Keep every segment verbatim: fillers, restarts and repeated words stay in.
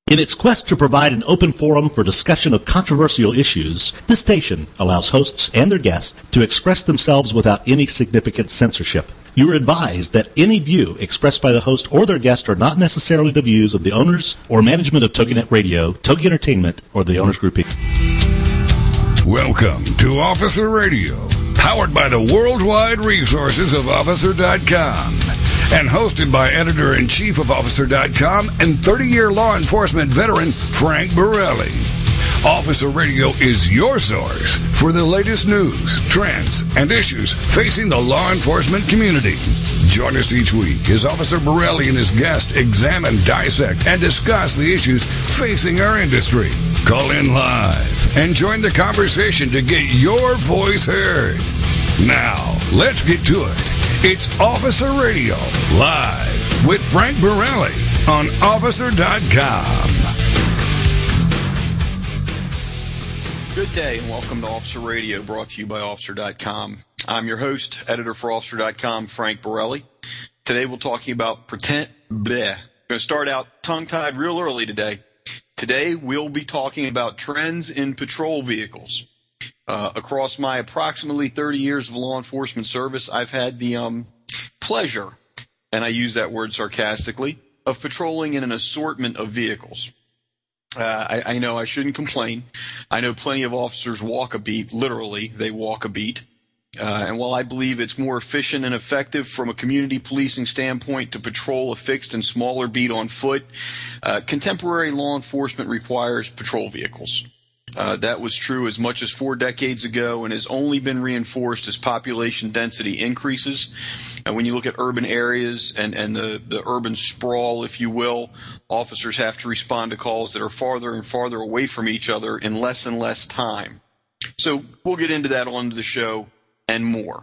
In its quest to provide an open forum for discussion of controversial issues, this station allows hosts and their guests to express themselves without any significant censorship. You are advised that any view expressed by the host or their guest are not necessarily the views of the owners or management of TogiNet Radio, Togi Entertainment, or the Owners Group Incorporated. Welcome to Officer Radio, powered by the worldwide resources of Officer dot com. And hosted by Editor-in-Chief of Officer dot com and thirty-year law enforcement veteran Frank Borelli. Officer Radio is your source for the latest news, trends, and issues facing the law enforcement community. Join us each week as Officer Borelli and his guests examine, dissect, and discuss the issues facing our industry. Call in live and join the conversation to get your voice heard. Now, let's get to it. It's Officer Radio, live with Frank Borelli on Officer dot com. Good day and welcome to Officer Radio, brought to you by Officer dot com. I'm your host, editor for Officer dot com, Frank Borelli. Today we're talking about pretend bleh. I'm going to start out tongue-tied real early today. Today we'll be talking about trends in patrol vehicles. Uh, across my approximately thirty years of law enforcement service, I've had the um, pleasure, and I use that word sarcastically, of patrolling in an assortment of vehicles. Uh, I, I know I shouldn't complain. I know plenty of officers walk a beat. Literally, they walk a beat. Uh, and while I believe it's more efficient and effective from a community policing standpoint to patrol a fixed and smaller beat on foot, uh, contemporary law enforcement requires patrol vehicles. Uh, that was true as much as four decades ago and has only been reinforced as population density increases. And when you look at urban areas and, and the, the urban sprawl, if you will, officers have to respond to calls that are farther and farther away from each other in less and less time. So we'll get into that on the show and more.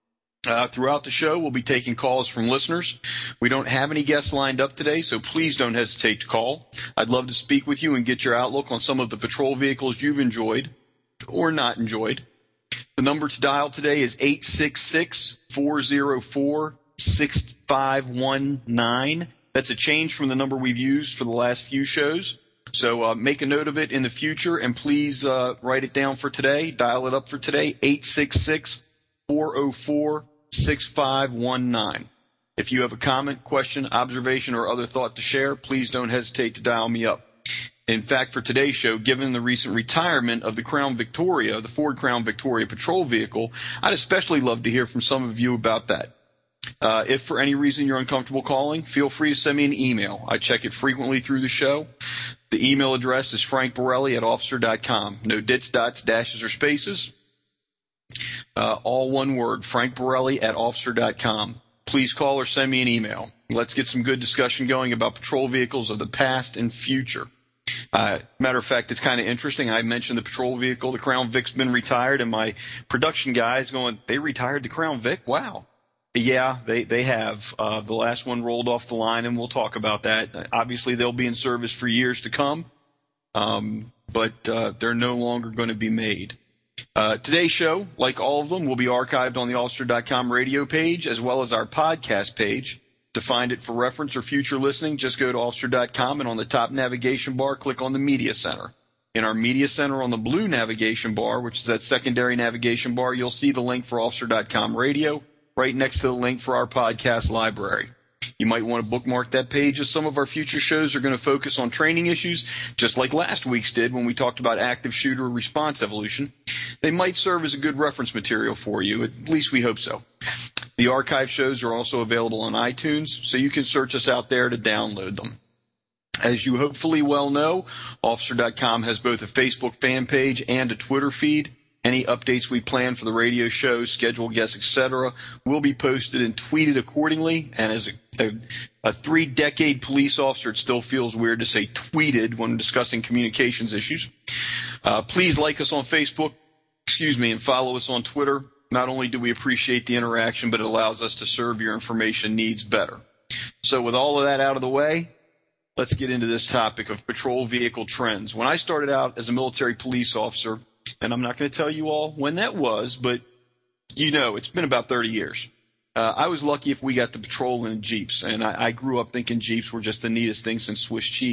Uh, throughout the show, we'll be taking calls from listeners. We don't have any guests lined up today, so please don't hesitate to call. I'd love to speak with you and get your outlook on some of the patrol vehicles you've enjoyed or not enjoyed. The number to dial today is eight six six, four oh four, six five one nine. That's a change from the number we've used for the last few shows. So uh, make a note of it in the future, and please uh, write it down for today. Dial it up for today, eight six six, four oh four, six five one nine. If you have a comment, question, observation, or other thought to share, please don't hesitate to dial me up. In fact, for today's show, given the recent retirement of the Crown Victoria, the Ford Crown Victoria patrol vehicle, I'd especially love to hear from some of you about that. Uh, if for any reason you're uncomfortable calling, feel free to send me an email. I check it frequently through the show. The email address is frank borelli at officer dot com. No dits, dots, dashes, or spaces. Uh, all one word, frank borelli at officer dot com. Please call or send me an email. Let's get some good discussion going about patrol vehicles of the past and future. Uh, matter of fact, it's kind of interesting. I mentioned the patrol vehicle. The Crown Vic's been retired, and my production guys going, they retired the Crown Vic? Wow. Yeah, they, they have. Uh, the last one rolled off the line, and we'll talk about that. Obviously, they'll be in service for years to come, um, but uh, they're no longer going to be made. Uh, today's show, like all of them, will be archived on the officer dot com radio page as well as our podcast page. To find it for reference or future listening, just go to officer dot com and on the top navigation bar, click on the Media Center. In our Media Center on the blue navigation bar, which is that secondary navigation bar, you'll see the link for officer dot com radio right next to the link for our podcast library. You might want to bookmark that page, as some of our future shows are going to focus on training issues, just like last week's did when we talked about active shooter response evolution. They might serve as a good reference material for you. At least we hope so. The archive shows are also available on iTunes, so you can search us out there to download them. As you hopefully well know, officer dot com has both a Facebook fan page and a Twitter feed. Any updates we plan for the radio show, scheduled guests, et cetera, will be posted and tweeted accordingly. And as a, a, a three-decade police officer, it still feels weird to say tweeted when discussing communications issues. Uh, please like us on Facebook, excuse me, and follow us on Twitter. Not only do we appreciate the interaction, but it allows us to serve your information needs better. So with all of that out of the way, let's get into this topic of patrol vehicle trends. When I started out as a military police officer, and I'm not going to tell you all when that was, but you know, it's been about thirty years. Uh, I was lucky if we got to patrol in Jeeps, and I, I grew up thinking Jeeps were just the neatest thing since Swiss cheese.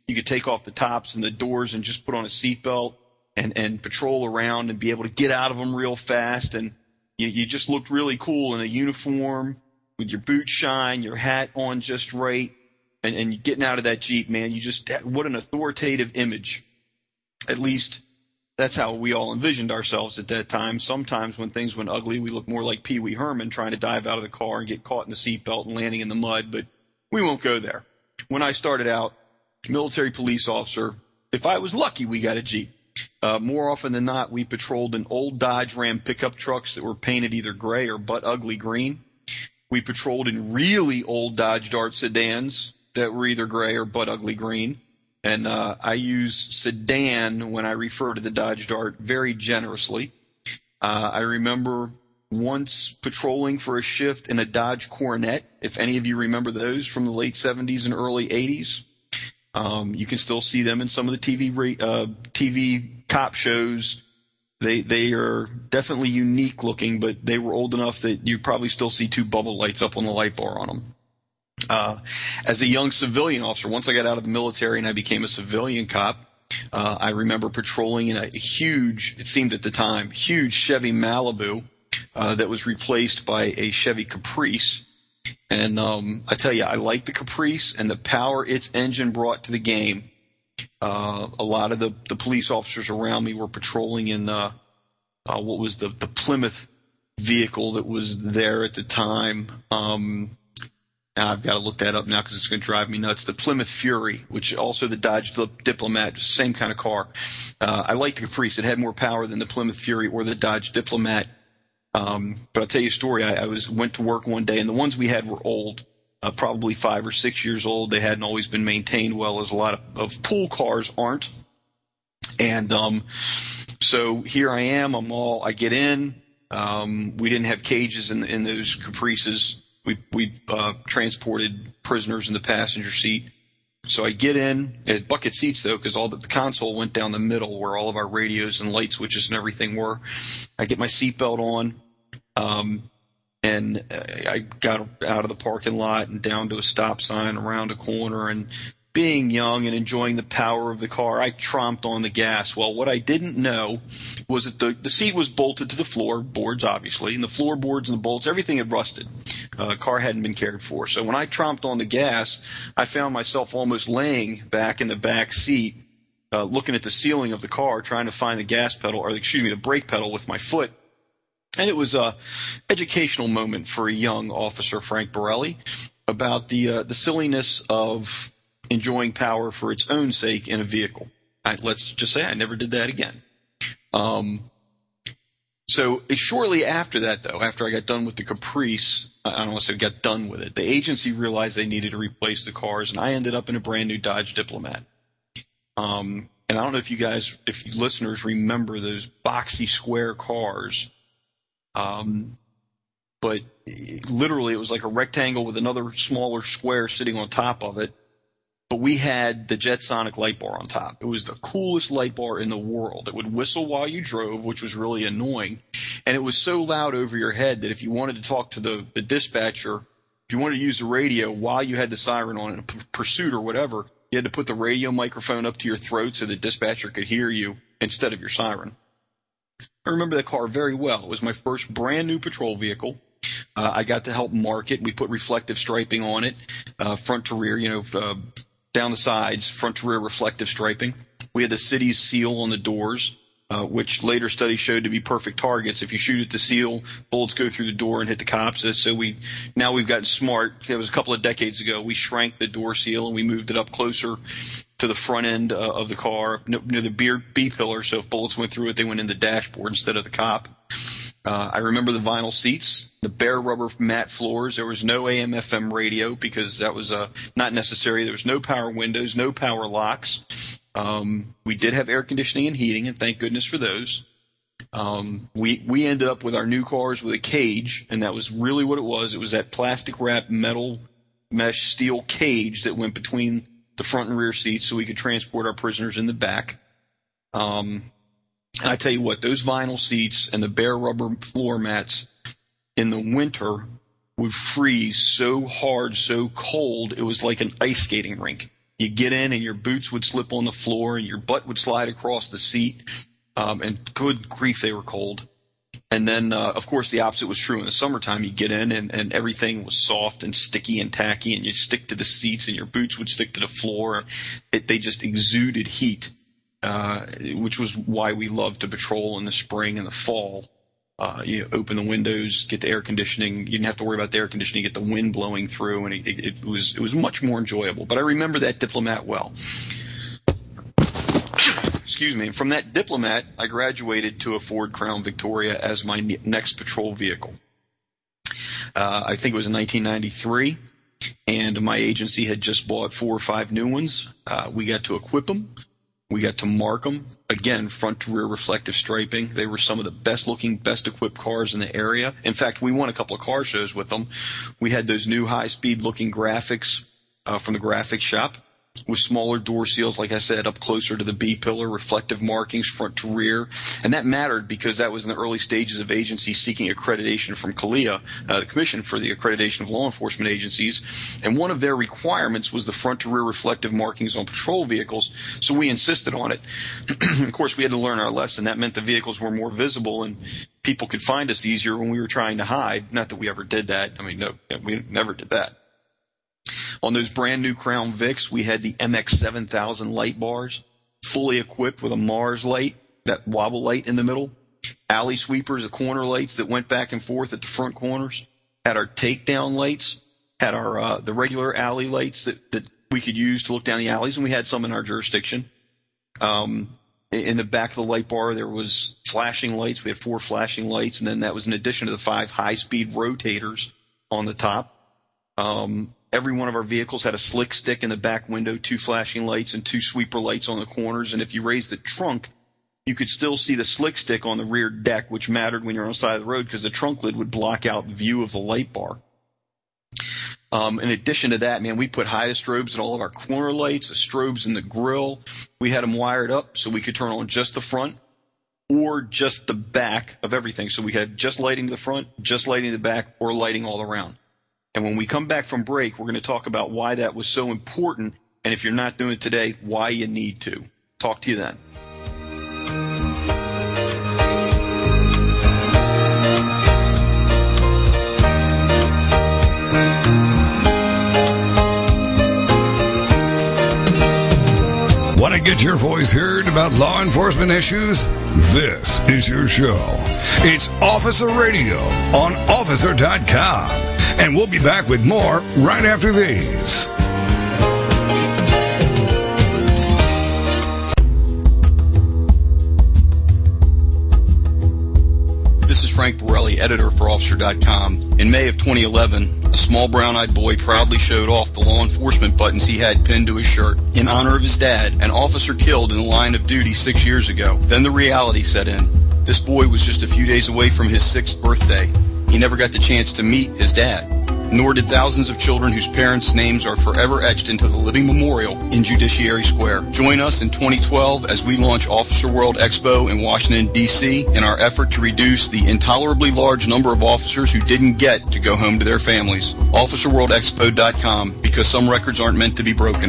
you could take off the tops and the doors and just put on a seatbelt and, and patrol around and be able to get out of them real fast. And you, you just looked really cool in a uniform with your boots shine, your hat on just right, and, and getting out of that Jeep, man. You just, what an authoritative image. At least that's how we all envisioned ourselves at that time. Sometimes when things went ugly, we looked more like Pee Wee Herman trying to dive out of the car and get caught in the seatbelt and landing in the mud, but we won't go there. When I started out, military police officer, if I was lucky, we got a Jeep. Uh, more often than not, we patrolled in old Dodge Ram pickup trucks that were painted either gray or butt ugly green. We patrolled in really old Dodge Dart sedans that were either gray or butt ugly green. And uh, I use sedan when I refer to the Dodge Dart very generously. Uh, I remember once patrolling for a shift in a Dodge Coronet, if any of you remember those from the late seventies and early eighties. Um, you can still see them in some of the T V uh, T V cop shows. They they are definitely unique looking, but they were old enough that you probably still see two bubble lights up on the light bar on them. Uh, as a young civilian officer, once I got out of the military and I became a civilian cop, uh, I remember patrolling in a huge, it seemed at the time, huge Chevy Malibu uh, that was replaced by a Chevy Caprice. And um, I tell you, I like the Caprice and the power its engine brought to the game. Uh, a lot of the, the police officers around me were patrolling in uh, uh, what was the, the Plymouth vehicle that was there at the time. Um, now I've got to look that up now because it's going to drive me nuts. The Plymouth Fury, which also the Dodge Diplomat, same kind of car. Uh, I like the Caprice. It had more power than the Plymouth Fury or the Dodge Diplomat. Um, but I'll tell you a story. I, I was went to work one day, and the ones we had were old, uh, probably five or six years old. They hadn't always been maintained well, as a lot of, of pool cars aren't. And um, so here I am. I'm all. I get in. Um, we didn't have cages in, in those Caprices. We we uh, transported prisoners in the passenger seat. So I get in. It had bucket seats, though, because all the, the console went down the middle where all of our radios and light switches and everything were. I get my seatbelt on, um, and I got out of the parking lot and down to a stop sign around a corner. And being young and enjoying the power of the car, I tromped on the gas. Well, what I didn't know was that the, the seat was bolted to the floorboards, obviously, and the floorboards and the bolts, everything had rusted. Uh, the car hadn't been cared for. So when I tromped on the gas, I found myself almost laying back in the back seat, uh, looking at the ceiling of the car, trying to find the gas pedal, or excuse me, the brake pedal with my foot. And it was a educational moment for a young officer, Frank Borelli, about the uh, the silliness of enjoying power for its own sake in a vehicle. I, let's just say I never did that again. Um, so shortly after that, though, after I got done with the Caprice, I don't want to say got done with it, the agency realized they needed to replace the cars, and I ended up in a brand new Dodge Diplomat. Um, and I don't know if you guys, if you listeners remember those boxy square cars, um, but literally it was like a rectangle with another smaller square sitting on top of it. But we had the Jetsonic light bar on top. It was the coolest light bar in the world. It would whistle while you drove, which was really annoying. And it was so loud over your head that if you wanted to talk to the, the dispatcher, if you wanted to use the radio while you had the siren on in a p- pursuit or whatever, you had to put the radio microphone up to your throat so the dispatcher could hear you instead of your siren. I remember that car very well. It was my first brand new patrol vehicle. Uh, I got to help mark it. We put reflective striping on it, uh, front to rear, you know, uh, down the sides, front to rear reflective striping. We had the city's seal on the doors, uh, which later studies showed to be perfect targets. If you shoot at the seal, bullets go through the door and hit the cops. So we now we've gotten smart. It was a couple of decades ago. We shrank the door seal and we moved it up closer to the front end uh, of the car, near the B pillar. So if bullets went through it, they went in the dashboard instead of the cop. Uh, I remember the vinyl seats, the bare rubber mat floors. There was no A M F M radio because that was uh, not necessary. There was no power windows, no power locks. Um, we did have air conditioning and heating, and thank goodness for those. Um, we we ended up with our new cars with a cage, and that was really what it was. It was that plastic wrapped metal mesh steel cage that went between the front and rear seats so we could transport our prisoners in the back. Um And I tell you what, those vinyl seats and the bare rubber floor mats in the winter would freeze so hard, so cold, it was like an ice skating rink. You get in and your boots would slip on the floor and your butt would slide across the seat. Um, and good grief, they were cold. And then, uh, of course, the opposite was true in the summertime. You get in and, and everything was soft and sticky and tacky, and you stick to the seats and your boots would stick to the floor. It, they just exuded heat, uh, which was why we loved to patrol in the spring and the fall. Uh, you open the windows, get the air conditioning. You didn't have to worry about the air conditioning, get the wind blowing through, and it, it, it was it was much more enjoyable. But I remember that Diplomat well. Excuse me. From that Diplomat, I graduated to a Ford Crown Victoria as my ne- next patrol vehicle. Uh, I think it was in nineteen ninety-three, and my agency had just bought four or five new ones. Uh, we got to equip them. We got to mark them. Again, front to rear reflective striping. They were some of the best looking, best equipped cars in the area. In fact, we won a couple of car shows with them. We had those new high speed looking graphics uh, from the graphics shop, with smaller door seals, like I said, up closer to the B-pillar, reflective markings front to rear. And that mattered because that was in the early stages of agencies seeking accreditation from C A L E A, uh, the Commission for the Accreditation of Law Enforcement Agencies. And one of their requirements was the front to rear reflective markings on patrol vehicles, so we insisted on it. Of course, we had to learn our lesson. That meant the vehicles were more visible and people could find us easier when we were trying to hide. Not that we ever did that. I mean, no, we never did that. On those brand new Crown Vics, we had the M X seven thousand light bars, fully equipped with a Mars light, that wobble light in the middle, alley sweepers, the corner lights that went back and forth at the front corners, had our takedown lights, had our uh, the regular alley lights that, that we could use to look down the alleys, and we had some in our jurisdiction. Um, in the back of the light bar, there was flashing lights. We had four flashing lights, and then that was in addition to the five high-speed rotators on the top. Um, Every one of our vehicles had a slick stick in the back window, two flashing lights, and two sweeper lights on the corners. And if you raised the trunk, you could still see the slick stick on the rear deck, which mattered when you're on the side of the road because the trunk lid would block out view of the light bar. Um, in addition to that, man, we put hydrostrobes in all of our corner lights, the strobes in the grill. We had them wired up so we could turn on just the front or just the back of everything. So we had just lighting the front, just lighting the back, or lighting all around. And when we come back from break, we're going to talk about why that was so important, and if you're not doing it today, why you need to. Talk to you then. Want to get your voice heard about law enforcement issues? This is your show. It's Officer Radio on officer dot com. And we'll be back with more right after these. This is Frank Borelli, editor for officer dot com. In May of twenty eleven, a small brown-eyed boy proudly showed off the law enforcement buttons he had pinned to his shirt. In honor of his dad, an officer killed in the line of duty six years ago. Then the reality set in. This boy was just a few days away from his sixth birthday. He never got the chance to meet his dad, nor did thousands of children whose parents' names are forever etched into the living memorial in Judiciary Square. Join us in twenty twelve as we launch Officer World Expo in Washington, D C in our effort to reduce the intolerably large number of officers who didn't get to go home to their families. officer world expo dot com, because some records aren't meant to be broken.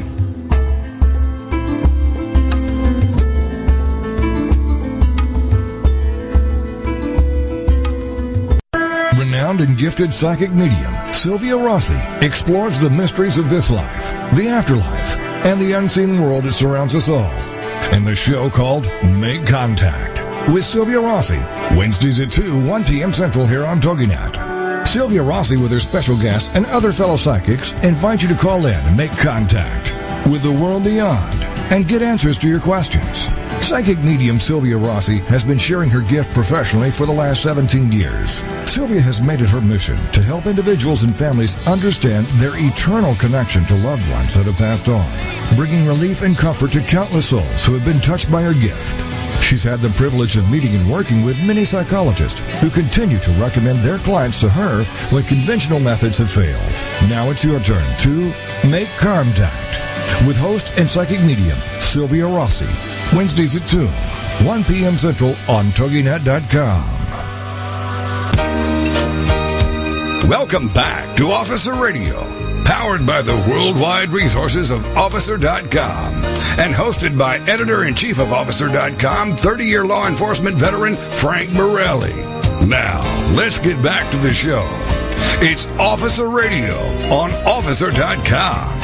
Renowned and gifted psychic medium Sylvia Rossi explores the mysteries of this life, the afterlife, and the unseen world that surrounds us all in the show called Make Contact with Sylvia Rossi, Wednesdays at two, one p.m. Central here on TogiNet. Sylvia Rossi with her special guests and other fellow psychics invite you to call in and make contact with the world beyond and get answers to your questions. Psychic medium Sylvia Rossi has been sharing her gift professionally for the last seventeen years. Sylvia has made it her mission to help individuals and families understand their eternal connection to loved ones that have passed on, bringing relief and comfort to countless souls who have been touched by her gift. She's had the privilege of meeting and working with many psychologists who continue to recommend their clients to her when conventional methods have failed. Now it's your turn to make contact with host and psychic medium Sylvia Rossi. Wednesdays at two, one p.m. Central on Toginet dot com. Welcome back to Officer Radio. powered by the worldwide resources of Officer dot com, and hosted by Editor-in-Chief of Officer dot com, thirty-year law enforcement veteran Frank Borelli. Now, let's get back to the show. It's Officer Radio on Officer dot com.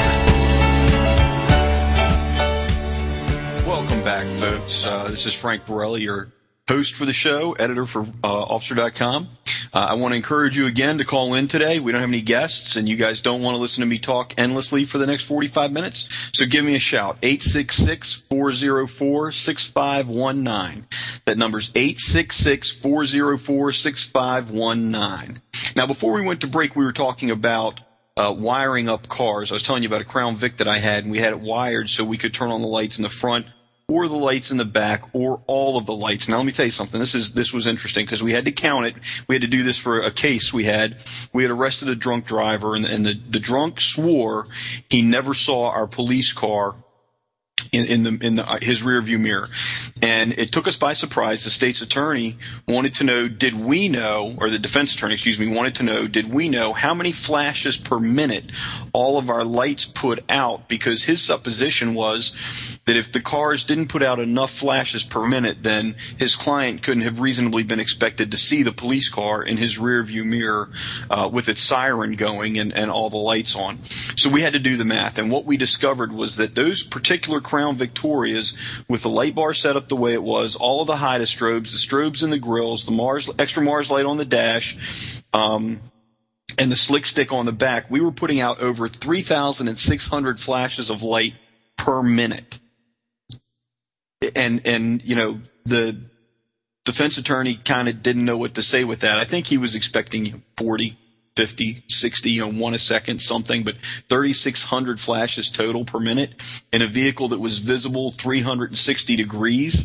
Welcome back, folks. Uh, this is Frank Borelli, your host for the show, editor for uh, Officer dot com. Uh, I want to encourage you again to call in today. We don't have any guests, and you guys don't want to listen to me talk endlessly for the next forty-five minutes. So give me a shout, eight six six, four oh four, six five one nine. That number's eight six six, four oh four, six five one nine. Now, before we went to break, we were talking about uh, wiring up cars. I was telling you about a Crown Vic that I had, and we had it wired so we could turn on the lights in the front or the lights in the back, or all of the lights. Now, let me tell you something. This is this was interesting because we had to count it. We had to do this for a case we had. We had arrested a drunk driver, and, and the, the drunk swore he never saw our police car in, in the in the, uh, his rearview mirror. And it took us by surprise. The state's attorney wanted to know, did we know, or the defense attorney, excuse me, wanted to know, did we know how many flashes per minute all of our lights put out? Because his supposition was that if the cars didn't put out enough flashes per minute, then his client couldn't have reasonably been expected to see the police car in his rearview mirror uh, with its siren going and, and all the lights on. So we had to do the math, and what we discovered was that those particular Crown Victorias, with the light bar set up the way it was, all of the Hydastrobes, the strobes in the grills, the Mars extra Mars light on the dash, um, and the slick stick on the back, we were putting out over three thousand six hundred flashes of light per minute. And, and, you know, the defense attorney kind of didn't know what to say with that. I think he was expecting forty, fifty, sixty, you know, one a second, something, but thirty-six hundred flashes total per minute in a vehicle that was visible three hundred sixty degrees.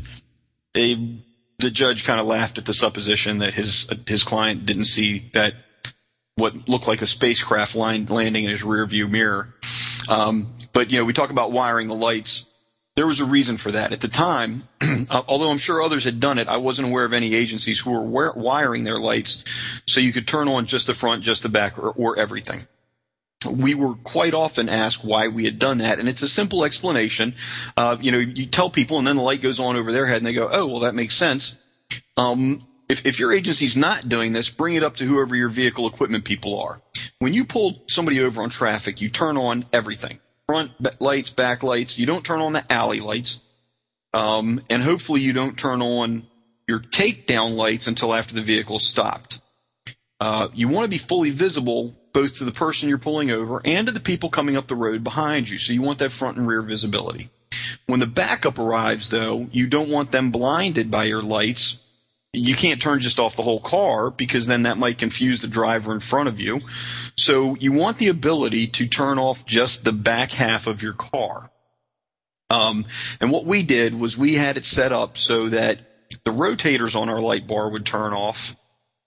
A, the judge kind of laughed at the supposition that his, his client didn't see that, what looked like a spacecraft line, landing in his rearview mirror. Um, but, you know, we talk about wiring the lights. There was a reason for that. At the time, although I'm sure others had done it, I wasn't aware of any agencies who were wiring their lights so you could turn on just the front, just the back, or, or everything. We were quite often asked why we had done that, and it's a simple explanation. Uh, you know, you tell people, and then the light goes on over their head, and they go, oh, well, that makes sense. Um, if, if your agency's not doing this, bring it up to whoever your vehicle equipment people are. When you pull somebody over on traffic, you turn on everything. Front lights, back lights. You don't turn on the alley lights. Um, and hopefully you don't turn on your takedown lights until after the vehicle stopped. Uh, you want to be fully visible both to the person you're pulling over and to the people coming up the road behind you. So you want that front and rear visibility. When the backup arrives, though, you don't want them blinded by your lights. You can't turn just off the whole car because then that might confuse the driver in front of you. So you want the ability to turn off just the back half of your car. Um, and what we did was we had it set up so that the rotators on our light bar would turn off,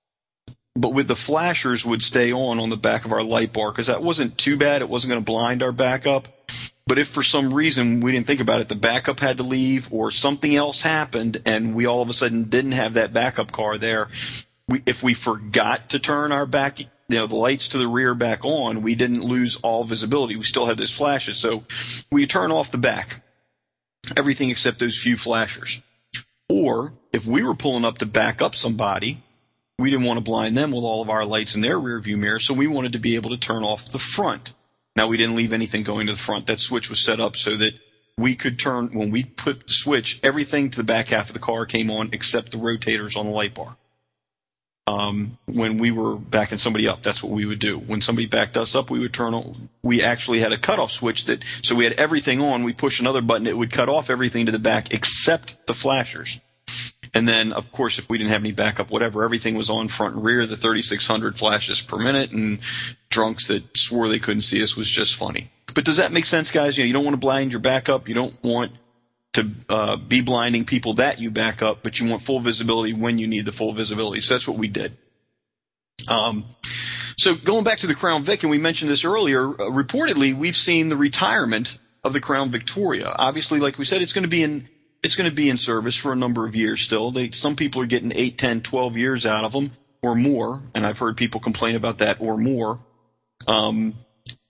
but with the flashers would stay on on the back of our light bar because that wasn't too bad. It wasn't going to blind our backup. But if for some reason we didn't think about it, the backup had to leave or something else happened and we all of a sudden didn't have that backup car there, we, if we forgot to turn our back, you know, the lights to the rear back on, we didn't lose all visibility. We still had those flashes. So we turn off the back, everything except those few flashers. Or if we were pulling up to back up somebody, we didn't want to blind them with all of our lights in their rear view mirror, so we wanted to be able to turn off the front. Now, we didn't leave anything going to the front. That switch was set up so that we could turn, when we put the switch, everything to the back half of the car came on except the rotators on the light bar. Um, when we were backing somebody up, that's what we would do. When somebody backed us up, we would turn on. We actually had a cutoff switch that, so we had everything on. We push another button, it would cut off everything to the back except the flashers. And then, of course, if we didn't have any backup, whatever, everything was on front and rear, the thirty-six hundred flashes per minute, and drunks that swore they couldn't see us was just funny. But does that make sense, guys? You know, you don't want to blind your backup. You don't want to uh, be blinding people that you back up, but you want full visibility when you need the full visibility. So that's what we did. Um, so going back to the Crown Vic, and we mentioned this earlier, uh, reportedly we've seen the retirement of the Crown Victoria. Obviously, like we said, it's going to be in it's going to be in service for a number of years still. They, some people are getting eight, ten, twelve years out of them or more, and I've heard people complain about that or more. Um,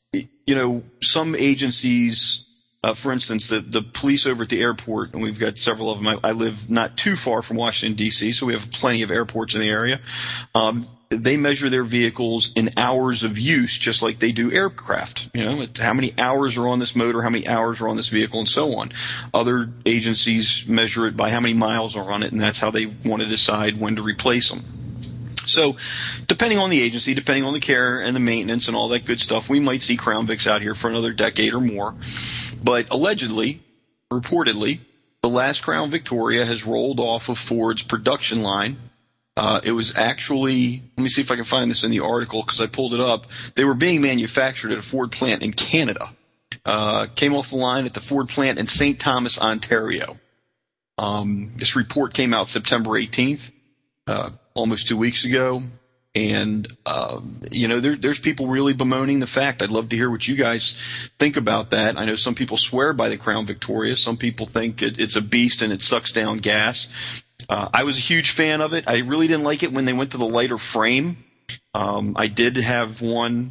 you know, some agencies, uh, for instance, the, the police over at the airport, and we've got several of them. I, I live not too far from Washington, D C, so we have plenty of airports in the area. Um, they measure their vehicles in hours of use, just like they do aircraft. You know, how many hours are on this motor, how many hours are on this vehicle, and so on. Other agencies measure it by how many miles are on it, and that's how they want to decide when to replace them. So depending on the agency, depending on the care and the maintenance and all that good stuff, we might see Crown Vics out here for another decade or more. But allegedly, reportedly, the last Crown Victoria has rolled off of Ford's production line. Uh, it was actually, let me see if I can find this in the article because I pulled it up. They were being manufactured at a Ford plant in Canada. Uh, came off the line at the Ford plant in Saint Thomas, Ontario. Um, this report came out September eighteenth, uh, almost two weeks ago. And, um, you know, there, there's people really bemoaning the fact. I'd love to hear what you guys think about that. I know some people swear by the Crown Victoria. Some people think it, it's a beast and it sucks down gas. Uh, I was a huge fan of it. I really didn't like it when they went to the lighter frame. Um, I did have one.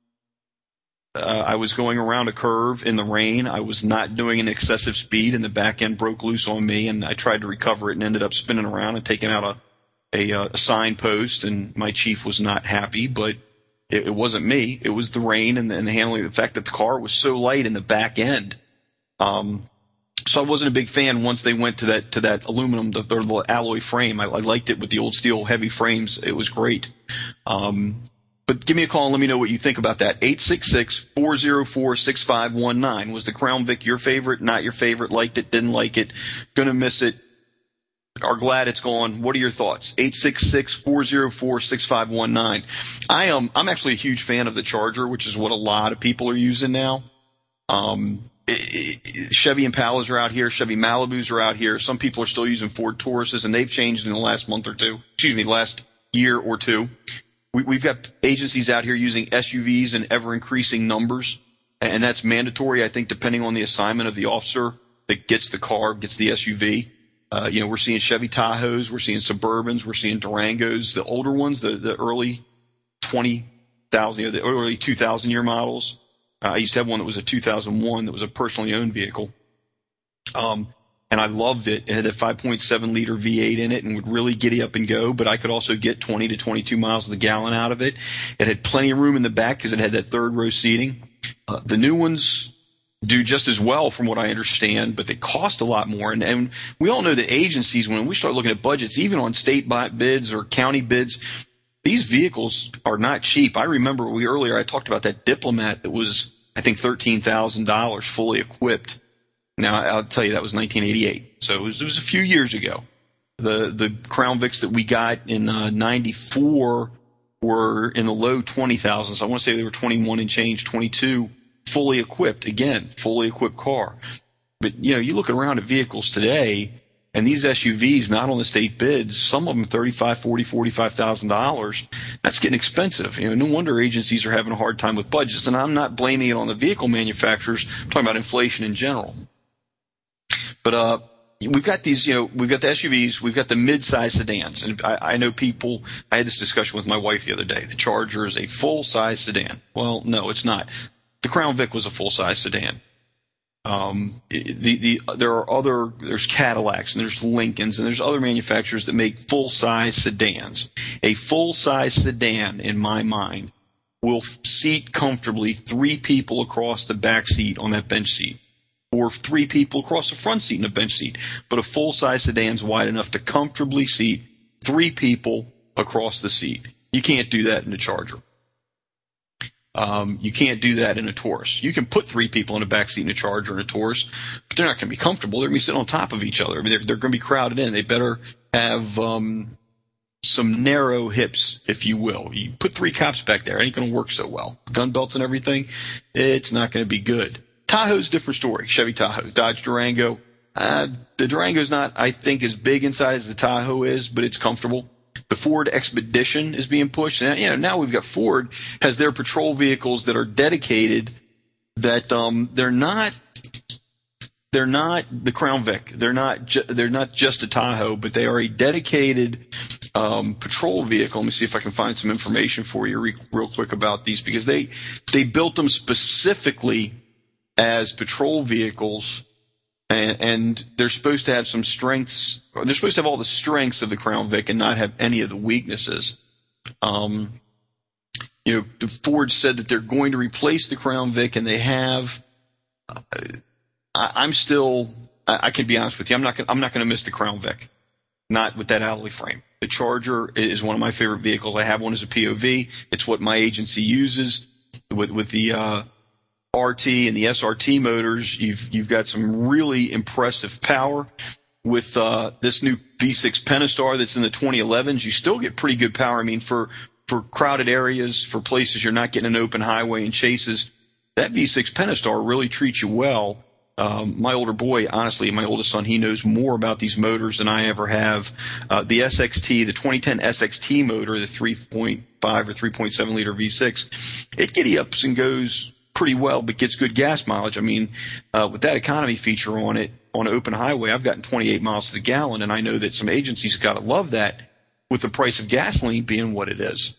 Uh, I was going around a curve in the rain. I was not doing an excessive speed, and the back end broke loose on me, and I tried to recover it and ended up spinning around and taking out a a, a signpost, and my chief was not happy, but it, it wasn't me. It was the rain and the, and the handling, the fact that the car was so light in the back end. Um, so I wasn't a big fan once they went to that to that aluminum, the, the alloy frame. I, I liked it with the old steel heavy frames. It was great. Um, but give me a call and let me know what you think about that. eight six six, four oh four, six five one nine. Was the Crown Vic your favorite, not your favorite, liked it, didn't like it, gonna miss it, are glad it's gone? What are your thoughts? eight six six, four oh four, six five one nine. I am, I'm actually a huge fan of the Charger, which is what a lot of people are using now. Um, it, it, Chevy Impalas are out here. Chevy Malibus are out here. Some people are still using Ford Tauruses, and they've changed in the last month or two. Excuse me, last year or two. We, we've got agencies out here using S U Vs in ever-increasing numbers, and that's mandatory, I think, depending on the assignment of the officer that gets the car, gets the S U V. Uh, you know, we're seeing Chevy Tahoes, we're seeing Suburbans, we're seeing Durangos, the older ones, the, the early twenty thousand, you know, the early two thousand year models. Uh, I used to have one that was a two thousand one that was a personally owned vehicle. Um, and I loved it. It had a five point seven liter V eight in it and would really giddy up and go, but I could also get twenty to twenty-two miles of the gallon out of it. It had plenty of room in the back because it had that third row seating. Uh, the new ones do just as well from what I understand, but they cost a lot more. And, and we all know that agencies, when we start looking at budgets, even on state bids or county bids, these vehicles are not cheap. I remember we earlier I talked about that Diplomat that was, I think, thirteen thousand dollars fully equipped. Now, I'll tell you, that was nineteen eighty-eight. So it was, it was a few years ago. The the Crown Vics that we got in uh, ninety-four were in the low twenty thousands. I want to say they were twenty-one and change, twenty-two. Fully equipped, again, fully equipped car. But, you know, you look around at vehicles today, and these S U Vs, not on the state bids, some of them thirty-five, forty, forty-five thousand dollars. That's getting expensive. You know, no wonder agencies are having a hard time with budgets. And I'm not blaming it on the vehicle manufacturers. I'm talking about inflation in general. But uh, we've got these, you know, we've got the S U Vs, we've got the mid-size sedans. And I, I know people, I had this discussion with my wife the other day. The Charger is a full-size sedan. Well, no, it's not. The Crown Vic was a full-size sedan. Um, the, the, there are other, there's Cadillacs and there's Lincolns and there's other manufacturers that make full-size sedans. A full-size sedan, in my mind, will seat comfortably three people across the back seat on that bench seat, or three people across the front seat in a bench seat. But a full-size sedan's wide enough to comfortably seat three people across the seat. You can't do that in a Charger. Um, you can't do that in a Taurus. You can put three people in a backseat in a Charger and a Taurus, but they're not going to be comfortable. They're going to be sitting on top of each other. I mean, they're, they're going to be crowded in. They better have um, some narrow hips, if you will. You put three cops back there, it ain't going to work so well. Gun belts and everything, it's not going to be good. Tahoe's a different story. Chevy Tahoe, Dodge Durango. Uh, the Durango's not, I think, as big inside as the Tahoe is, but it's comfortable. The Ford Expedition is being pushed. And, you know, now we've got Ford has their patrol vehicles that are dedicated, that um, they're not they're not the Crown Vic. They're not ju- they're not just a Tahoe, but they are a dedicated um, patrol vehicle. Let me see if I can find some information for you re- real quick about these, because they they built them specifically as patrol vehicles, and, and they're supposed to have some strengths. Or they're supposed to have all the strengths of the Crown Vic and not have any of the weaknesses. Um, you know, Ford said that they're going to replace the Crown Vic, and they have. Uh, I, I'm still. I, I can be honest with you. I'm not. Gonna, I'm not going to miss the Crown Vic. Not with that alloy frame. The Charger is one of my favorite vehicles. I have one as a P O V. It's what my agency uses with with the uh, R T and the S R T motors. You've you've got some really impressive power. With uh, this new V six Pentastar that's in the twenty elevens, you still get pretty good power. I mean, for for crowded areas, for places you're not getting an open highway and chases, that V six Pentastar really treats you well. Um, my older boy, honestly, my oldest son, he knows more about these motors than I ever have. Uh, the S X T, the twenty ten S X T motor, the three point five or three point seven liter V six, it giddy ups and goes pretty well, but gets good gas mileage. I mean, uh, with that economy feature on it, on an open highway, I've gotten twenty-eight miles to the gallon, and I know that some agencies have got to love that with the price of gasoline being what it is.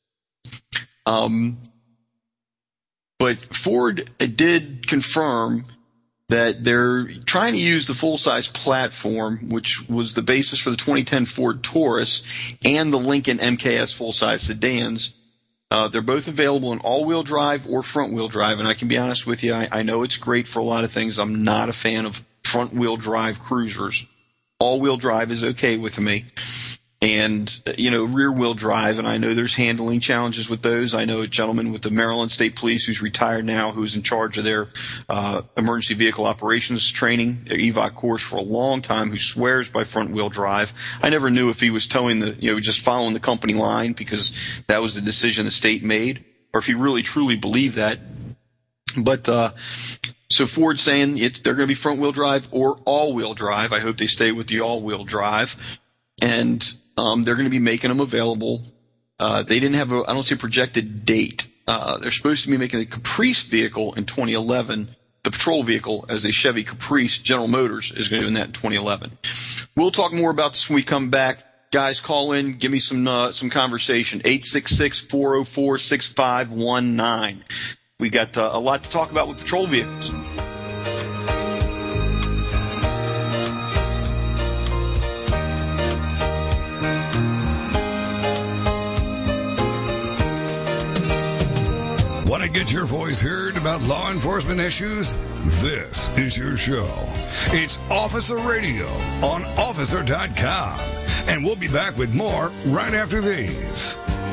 Um, but Ford did confirm that they're trying to use the full-size platform, which was the basis for the twenty ten Ford Taurus and the Lincoln M K S full-size sedans. Uh, they're both available in all-wheel drive or front-wheel drive, and I can be honest with you, I, I know it's great for a lot of things. I'm not a fan of front-wheel drive cruisers. All-wheel drive is okay with me. And, you know, rear-wheel drive, and I know there's handling challenges with those. I know a gentleman with the Maryland State Police who's retired now, who's in charge of their uh, emergency vehicle operations training, their E V O C course for a long time, who swears by front-wheel drive. I never knew if he was towing the, you know, just following the company line because that was the decision the state made, or if he really truly believed that. But, uh, so Ford's saying it's, they're going to be front-wheel drive or all-wheel drive. I hope they stay with the all-wheel drive. And um, they're going to be making them available. Uh, they didn't have a, I don't see a projected date. Uh, they're supposed to be making the Caprice vehicle in twenty eleven, the patrol vehicle as a Chevy Caprice. General Motors is going to do that in twenty eleven. We'll talk more about this when we come back. Guys, call in, give me some uh, some conversation. eight six six, four oh four, six five one nine. We got uh, a lot to talk about with patrol vehicles. Want to get your voice heard about law enforcement issues? This is your show. It's Officer Radio on officer dot com. And we'll be back with more right after these.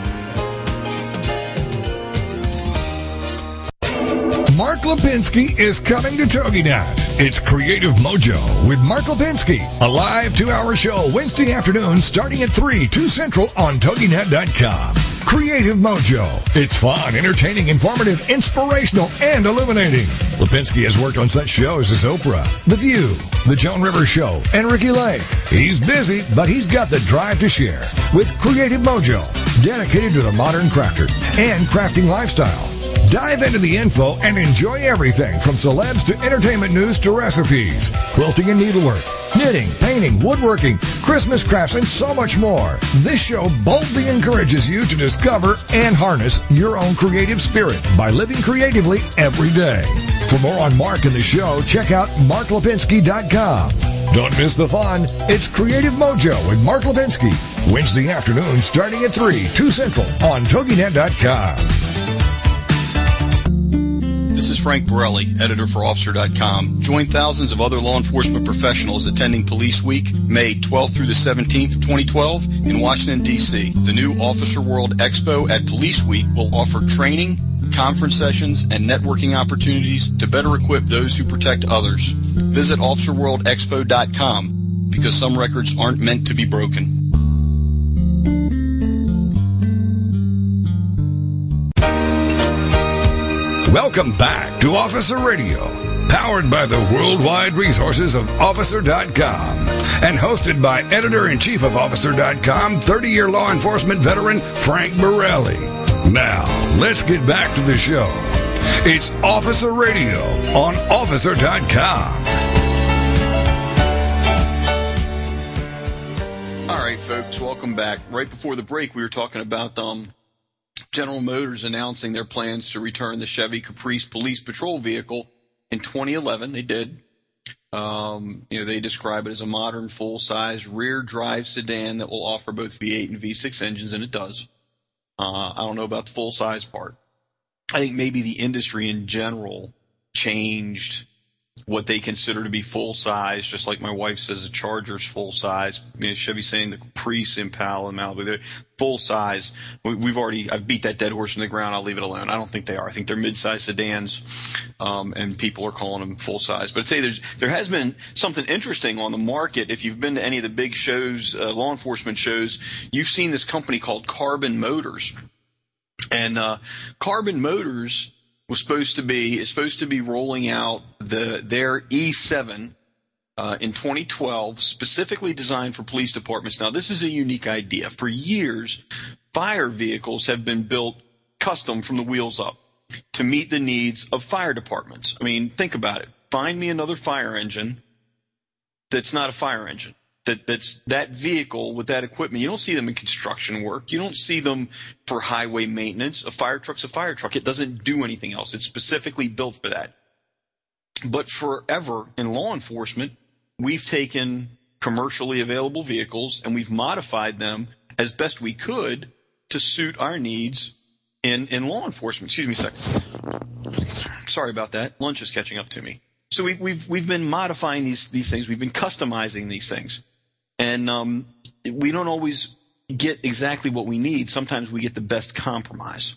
Mark Lipinski is coming to TogiNet. It's Creative Mojo with Mark Lipinski, a live two-hour show Wednesday afternoon starting at three, two Central on Toginet dot com. Creative Mojo. It's fun, entertaining, informative, inspirational, and illuminating. Lipinski has worked on such shows as Oprah, The View, The Joan Rivers Show, and Ricky Lake. He's busy, but he's got the drive to share with Creative Mojo, dedicated to the modern crafter and crafting lifestyle. Dive into the info and enjoy everything from celebs to entertainment news to recipes, quilting and needlework, knitting, painting, woodworking, Christmas crafts, and so much more. This show boldly encourages you to discover and harness your own creative spirit by living creatively every day. For more on Mark and the show, check out mark lipinski dot com. Don't miss the fun. It's Creative Mojo with Mark Lipinski, Wednesday afternoon starting at three, two Central on Toginet dot com. This is Frank Borelli, editor for officer dot com. Join thousands of other law enforcement professionals attending Police Week, May twelfth through the seventeenth, twenty twelve, in Washington, D C. The new Officer World Expo at Police Week will offer training, conference sessions, and networking opportunities to better equip those who protect others. Visit officer world expo dot com because some records aren't meant to be broken. Welcome back to Officer Radio, powered by the worldwide resources of officer dot com and hosted by Editor-in-Chief of officer dot com, thirty-year law enforcement veteran Frank Borelli. Now, let's get back to the show. It's Officer Radio on officer dot com. All right, folks. folks. Welcome back. Right before the break, we were talking about um, General Motors announcing their plans to return the Chevy Caprice police patrol vehicle in twenty eleven. They did. Um, you know, they describe it as a modern, full-size, rear-drive sedan that will offer both V eight and V six engines, and it does. Uh, I don't know about the full-size part. I think maybe the industry in general changed what they consider to be full size, just like my wife says a Charger's full size. You know, Chevy saying the Caprice, Impala, and Malibu, they're full size. We, we've already, I've beat that dead horse in the ground. I'll leave it alone. I don't think they are. I think they're mid-size sedans, um, and people are calling them full size. But I'd say there's, there has been something interesting on the market. If you've been to any of the big shows, uh, law enforcement shows, you've seen this company called Carbon Motors. And, uh, Carbon Motors was supposed to be is supposed to be rolling out the their E seven uh, in twenty twelve, specifically designed for police departments. Now, this is a unique idea. For years, fire vehicles have been built custom from the wheels up to meet the needs of fire departments. I mean, think about it. Find me another fire engine that's not a fire engine. That that's that vehicle with that equipment. You don't see them in construction work. You don't see them for highway maintenance. A fire truck's a fire truck. It doesn't do anything else. It's specifically built for that. But forever in law enforcement, we've taken commercially available vehicles and we've modified them as best we could to suit our needs in, in law enforcement. Excuse me a second. Sorry about that. Lunch is catching up to me. So we, we've we've been modifying these these things. We've been customizing these things. And um, we don't always get exactly what we need. Sometimes we get the best compromise.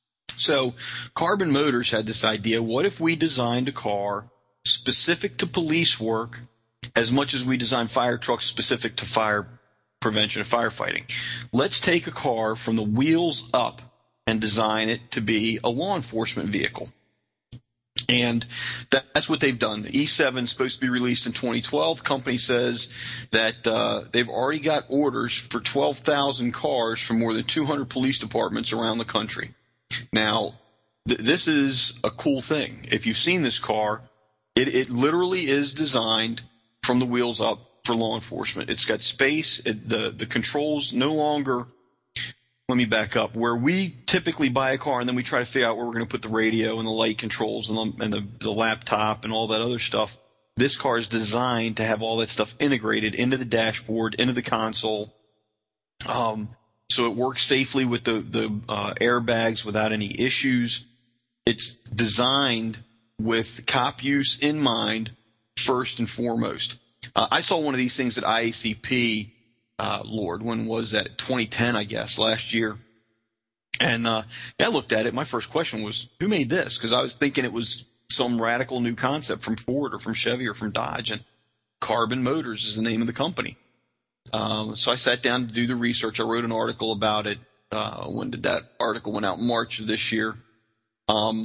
So Carbon Motors had this idea. What if we designed a car specific to police work as much as we design fire trucks specific to fire prevention and firefighting? Let's take a car from the wheels up and design it to be a law enforcement vehicle. And that's what they've done. The E seven is supposed to be released in twenty twelve. The company says that uh, they've already got orders for twelve thousand cars from more than two hundred police departments around the country. Now, th- this is a cool thing. If you've seen this car, it, it literally is designed from the wheels up for law enforcement. It's got space. It, the, the controls no longer... Let me back up. Where we typically buy a car and then we try to figure out where we're going to put the radio and the light controls and the, and the, the laptop and all that other stuff, this car is designed to have all that stuff integrated into the dashboard, into the console, um, so it works safely with the, the uh, airbags without any issues. It's designed with cop use in mind first and foremost. Uh, I saw one of these things at I A C P. Uh, Lord, when was that? twenty ten, I guess, last year. And uh, I looked at it. My first question was, who made this? Because I was thinking it was some radical new concept from Ford or from Chevy or from Dodge. And Carbon Motors is the name of the company. Um, so I sat down to do the research. I wrote an article about it. Uh, when did that article went out? March of this year. Um,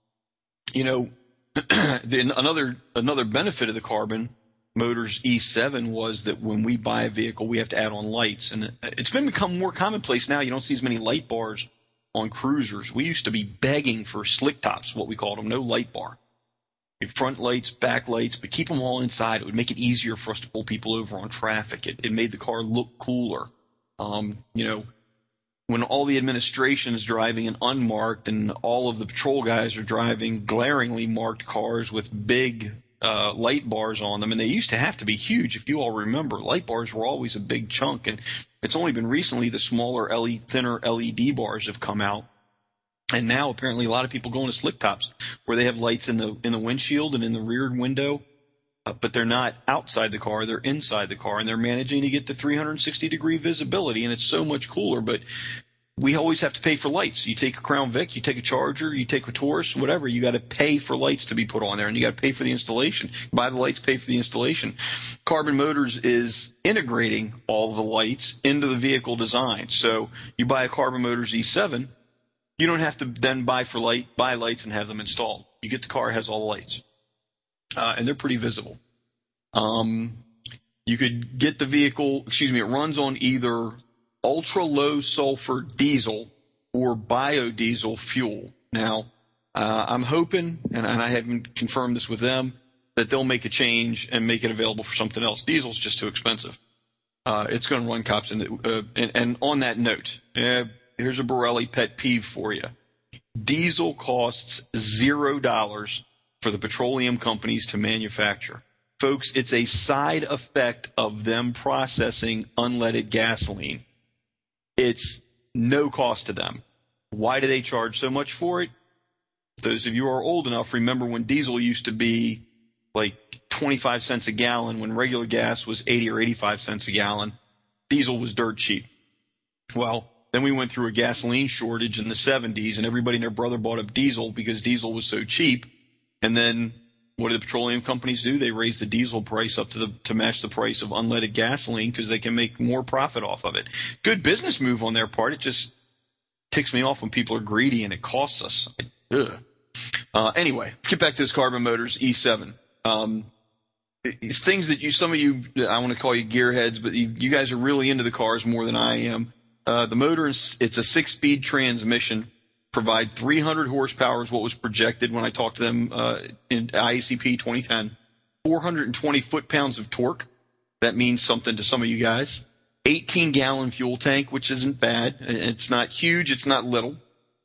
you know, the, another another benefit of the Carbon Motors E seven was that when we buy a vehicle, we have to add on lights. And it's been become more commonplace now. You don't see as many light bars on cruisers. We used to be begging for slick tops, what we called them, no light bar. Front lights, back lights, but keep them all inside. It would make it easier for us to pull people over on traffic. It, it made the car look cooler. Um, you know, when all the administration is driving an unmarked and all of the patrol guys are driving glaringly marked cars with big Uh, light bars on them, and they used to have to be huge. If you all remember, light bars were always a big chunk, and it's only been recently the smaller L E D, thinner L E D bars have come out, and now apparently a lot of people go into slick tops where they have lights in the in the windshield and in the rear window, uh, but they're not outside the car, they're inside the car, and they're managing to get to three hundred sixty degree visibility, and it's so much cooler. But we always have to pay for lights. You take a Crown Vic, you take a Charger, you take a Taurus, whatever, you got to pay for lights to be put on there, and you got to pay for the installation. Buy the lights, pay for the installation. Carbon Motors is integrating all the lights into the vehicle design. So you buy a Carbon Motors E seven, you don't have to then buy for light, buy lights and have them installed. You get the car, it has all the lights, uh, and they're pretty visible. Um, you could get the vehicle, excuse me, it runs on either ultra low sulfur diesel or biodiesel fuel. Now, uh, I'm hoping, and, and I haven't confirmed this with them, that they'll make a change and make it available for something else. Diesel's just too expensive. Uh, it's going to run cops into, uh, and, and on that note, uh, here's a Borelli pet peeve for you. Diesel costs zero dollars for the petroleum companies to manufacture. Folks, it's a side effect of them processing unleaded gasoline. It's no cost to them. Why do they charge so much for it? Those of you who are old enough remember when diesel used to be like twenty-five cents a gallon when regular gas was eighty or eighty-five cents a gallon. Diesel was dirt cheap. Well, then we went through a gasoline shortage in the seventies, and everybody and their brother bought up diesel because diesel was so cheap. And then what do the petroleum companies do? They raise the diesel price up to the to match the price of unleaded gasoline because they can make more profit off of it. Good business move on their part. It just ticks me off when people are greedy and it costs us. Ugh. Uh, anyway, let's get back to this Carbon Motors E seven. Um, it's things that you, some of you, I want to call you gearheads, but you, you guys are really into the cars more than I am. Uh, the motor, is, it's a six-speed transmission, provide three hundred horsepower is what was projected when I talked to them uh, in I A C P twenty ten. four hundred twenty foot-pounds of torque. That means something to some of you guys. eighteen gallon fuel tank, which isn't bad. It's not huge. It's not little.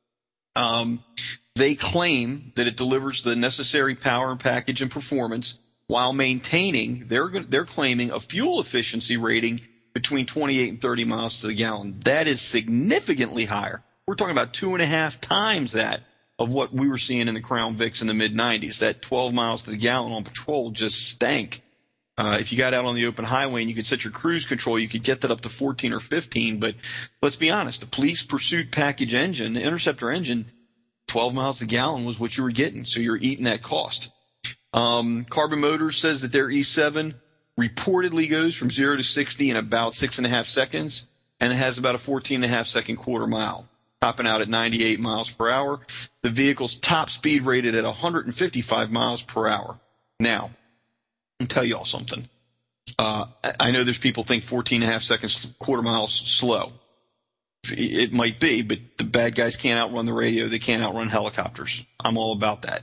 Um, they claim that it delivers the necessary power and package and performance while maintaining, they're, they're claiming a fuel efficiency rating between twenty-eight and thirty miles to the gallon. That is significantly higher. We're talking about two and a half times that of what we were seeing in the Crown Vics in the mid nineties. That twelve miles to the gallon on patrol just stank. Uh, if you got out on the open highway and you could set your cruise control, you could get that up to fourteen or fifteen. But let's be honest, the police pursuit package engine, the Interceptor engine, twelve miles a gallon was what you were getting. So you're eating that cost. Um, Carbon Motors says that their E seven reportedly goes from zero to sixty in about six and a half seconds, and it has about a fourteen and a half second quarter mile, topping out at ninety-eight miles per hour. The vehicle's top speed rated at one hundred fifty-five miles per hour. Now, I'll tell you all something. Uh, I know there's people think fourteen and a half seconds quarter miles slow. It might be, but the bad guys can't outrun the radio. They can't outrun helicopters. I'm all about that.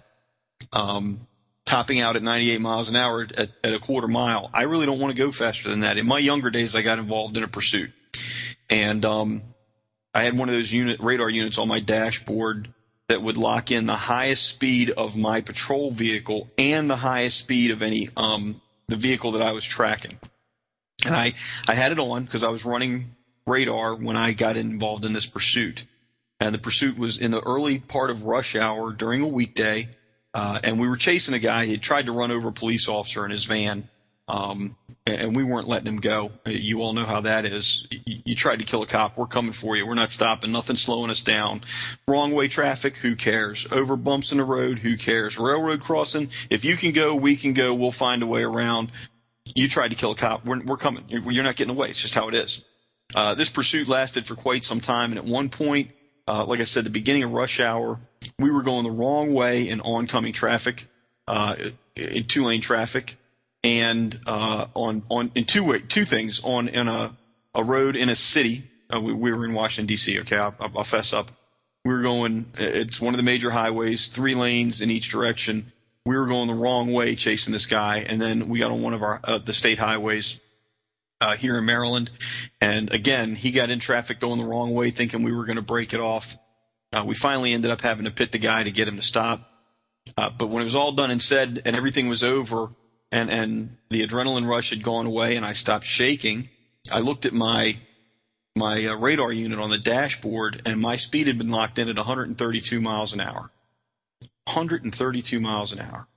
Um, topping out at ninety-eight miles an hour at, at a quarter mile. I really don't want to go faster than that. In my younger days, I got involved in a pursuit. And um, I had one of those unit radar units on my dashboard that would lock in the highest speed of my patrol vehicle and the highest speed of any um, the vehicle that I was tracking. And I, I had it on because I was running radar when I got involved in this pursuit. And the pursuit was in the early part of rush hour during a weekday. Uh, and we were chasing a guy. He had tried to run over a police officer in his van, um, and, and we weren't letting him go. You all know how that is. You, you tried to kill a cop. We're coming for you. We're not stopping. Nothing's slowing us down. Wrong way traffic, who cares? Over bumps in the road, who cares? Railroad crossing, if you can go, we can go. We'll find a way around. You tried to kill a cop. We're, we're coming. You're, you're not getting away. It's just how it is. Uh, this pursuit lasted for quite some time, and at one point, uh, like I said, the beginning of rush hour, we were going the wrong way in oncoming traffic, uh, in two-lane traffic, and uh, on on in two way two things on in a a road in a city. Uh, we, we were in Washington D C. Okay, I'll, I'll fess up. We were going. It's one of the major highways, three lanes in each direction. We were going the wrong way, chasing this guy, and then we got on one of our uh, the state highways uh, here in Maryland, and again he got in traffic going the wrong way, thinking we were going to break it off. Uh, we finally ended up having to pit the guy to get him to stop. Uh, but when it was all done and said and everything was over and, and the adrenaline rush had gone away and I stopped shaking, I looked at my my uh, radar unit on the dashboard and my speed had been locked in at one hundred thirty-two miles an hour. one hundred thirty-two miles an hour.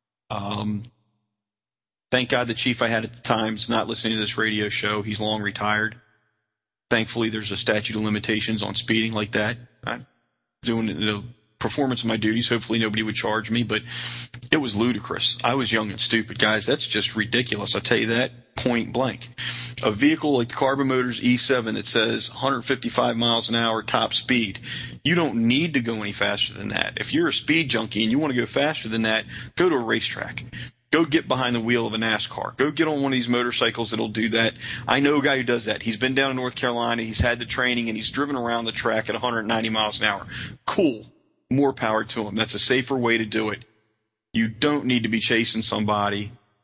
Um, thank God the chief I had at the time is not listening to this radio show. He's long retired. Thankfully, there's a statute of limitations on speeding like that. I'm doing the performance of my duties. Hopefully nobody would charge me, but it was ludicrous. I was young and stupid, guys. That's just ridiculous. I tell you that point blank. A vehicle like the Carbon Motors E seven that says one hundred fifty-five miles an hour top speed, you don't need to go any faster than that. If you're a speed junkie and you want to go faster than that, go to a racetrack. Go get behind the wheel of a NASCAR. Go get on one of these motorcycles that'll do that. I know a guy who does that. He's been down in North Carolina. He's had the training, and he's driven around the track at one hundred ninety miles an hour. Cool. More power to him. That's a safer way to do it. You don't need to be chasing somebody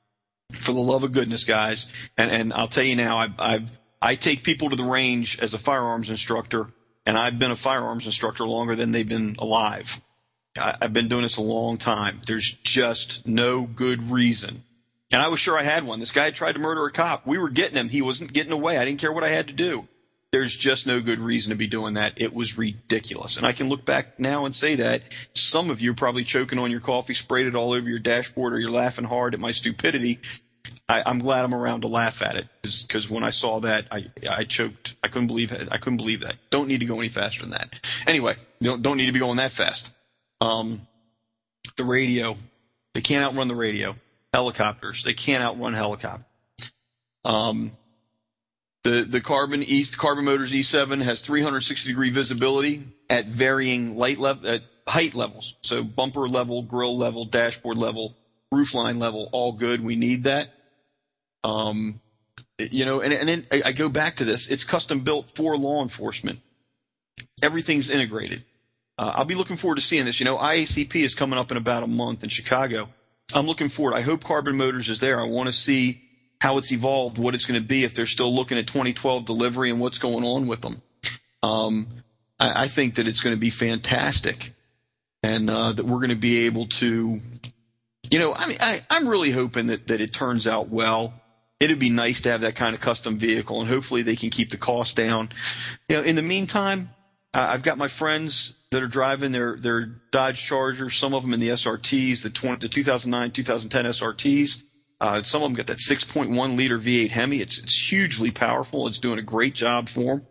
For the love of goodness, guys. And, and I'll tell you now, I, I, I take people to the range as a firearms instructor, and I've been a firearms instructor longer than they've been alive. I, I've been doing this a long time. There's just no good reason. And I was sure I had one. This guy had tried to murder a cop. We were getting him. He wasn't getting away. I didn't care what I had to do. There's just no good reason to be doing that. It was ridiculous. And I can look back now and say that some of you are probably choking on your coffee, sprayed it all over your dashboard, or you're laughing hard at my stupidity. I, I'm glad I'm around to laugh at it, because when I saw that, I, I choked. I couldn't believe it. I couldn't believe that. Don't need to go any faster than that. Anyway, don't, don't need to be going that fast. Um, the radio, they can't outrun the radio. Helicopters, they can't outrun helicopters. Um, The the Carbon E Carbon Motors E seven has three hundred sixty degree visibility at varying light level at height levels. So bumper level, grille level, dashboard level, roofline level, all good. We need that. Um, you know, and and then I, I go back to this. It's custom built for law enforcement. Everything's integrated. Uh, I'll be looking forward to seeing this. You know, I A C P is coming up in about a month in Chicago. I'm looking forward. I hope Carbon Motors is there. I want to see how it's evolved, what it's going to be, if they're still looking at twenty twelve delivery and what's going on with them. Um, I, I think that it's going to be fantastic, and uh, that we're going to be able to, you know, I mean, I, I'm really hoping that, that it turns out well. It'd be nice to have that kind of custom vehicle, and hopefully they can keep the cost down. You know, in the meantime, uh, I've got my friends that are driving their, their Dodge Chargers, some of them in the S R Ts, the, twenty, the two thousand nine, two thousand ten S R Ts. Uh, some of them got that six point one liter V eight Hemi. It's, it's hugely powerful. It's doing a great job for them.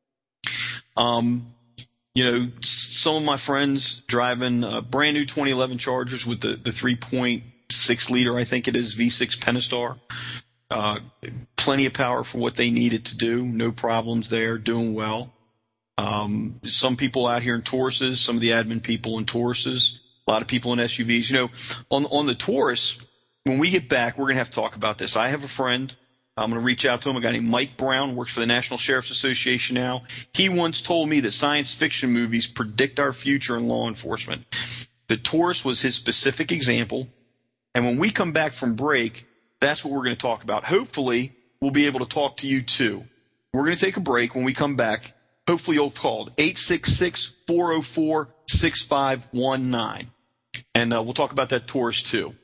Um, you know, some of my friends driving uh, brand new twenty eleven Chargers with the, the three point six liter, I think it is, V six Pentastar. Uh, plenty of power for what they needed to do. No problems there. Doing well. Um, some people out here in Tauruses, some of the admin people in Tauruses, a lot of people in S U Vs. You know, on, on the Taurus, when we get back, we're going to have to talk about this. I have a friend. I'm going to reach out to him. A guy named Mike Brown, works for the National Sheriff's Association now. He once told me that science fiction movies predict our future in law enforcement. The Taurus was his specific example. And when we come back from break, that's what we're going to talk about. Hopefully, we'll be able to talk to you too. We're going to take a break. When we come back, hopefully you'll call eight six six, four oh four, six five one nine. And uh, we'll talk about that Taurus too.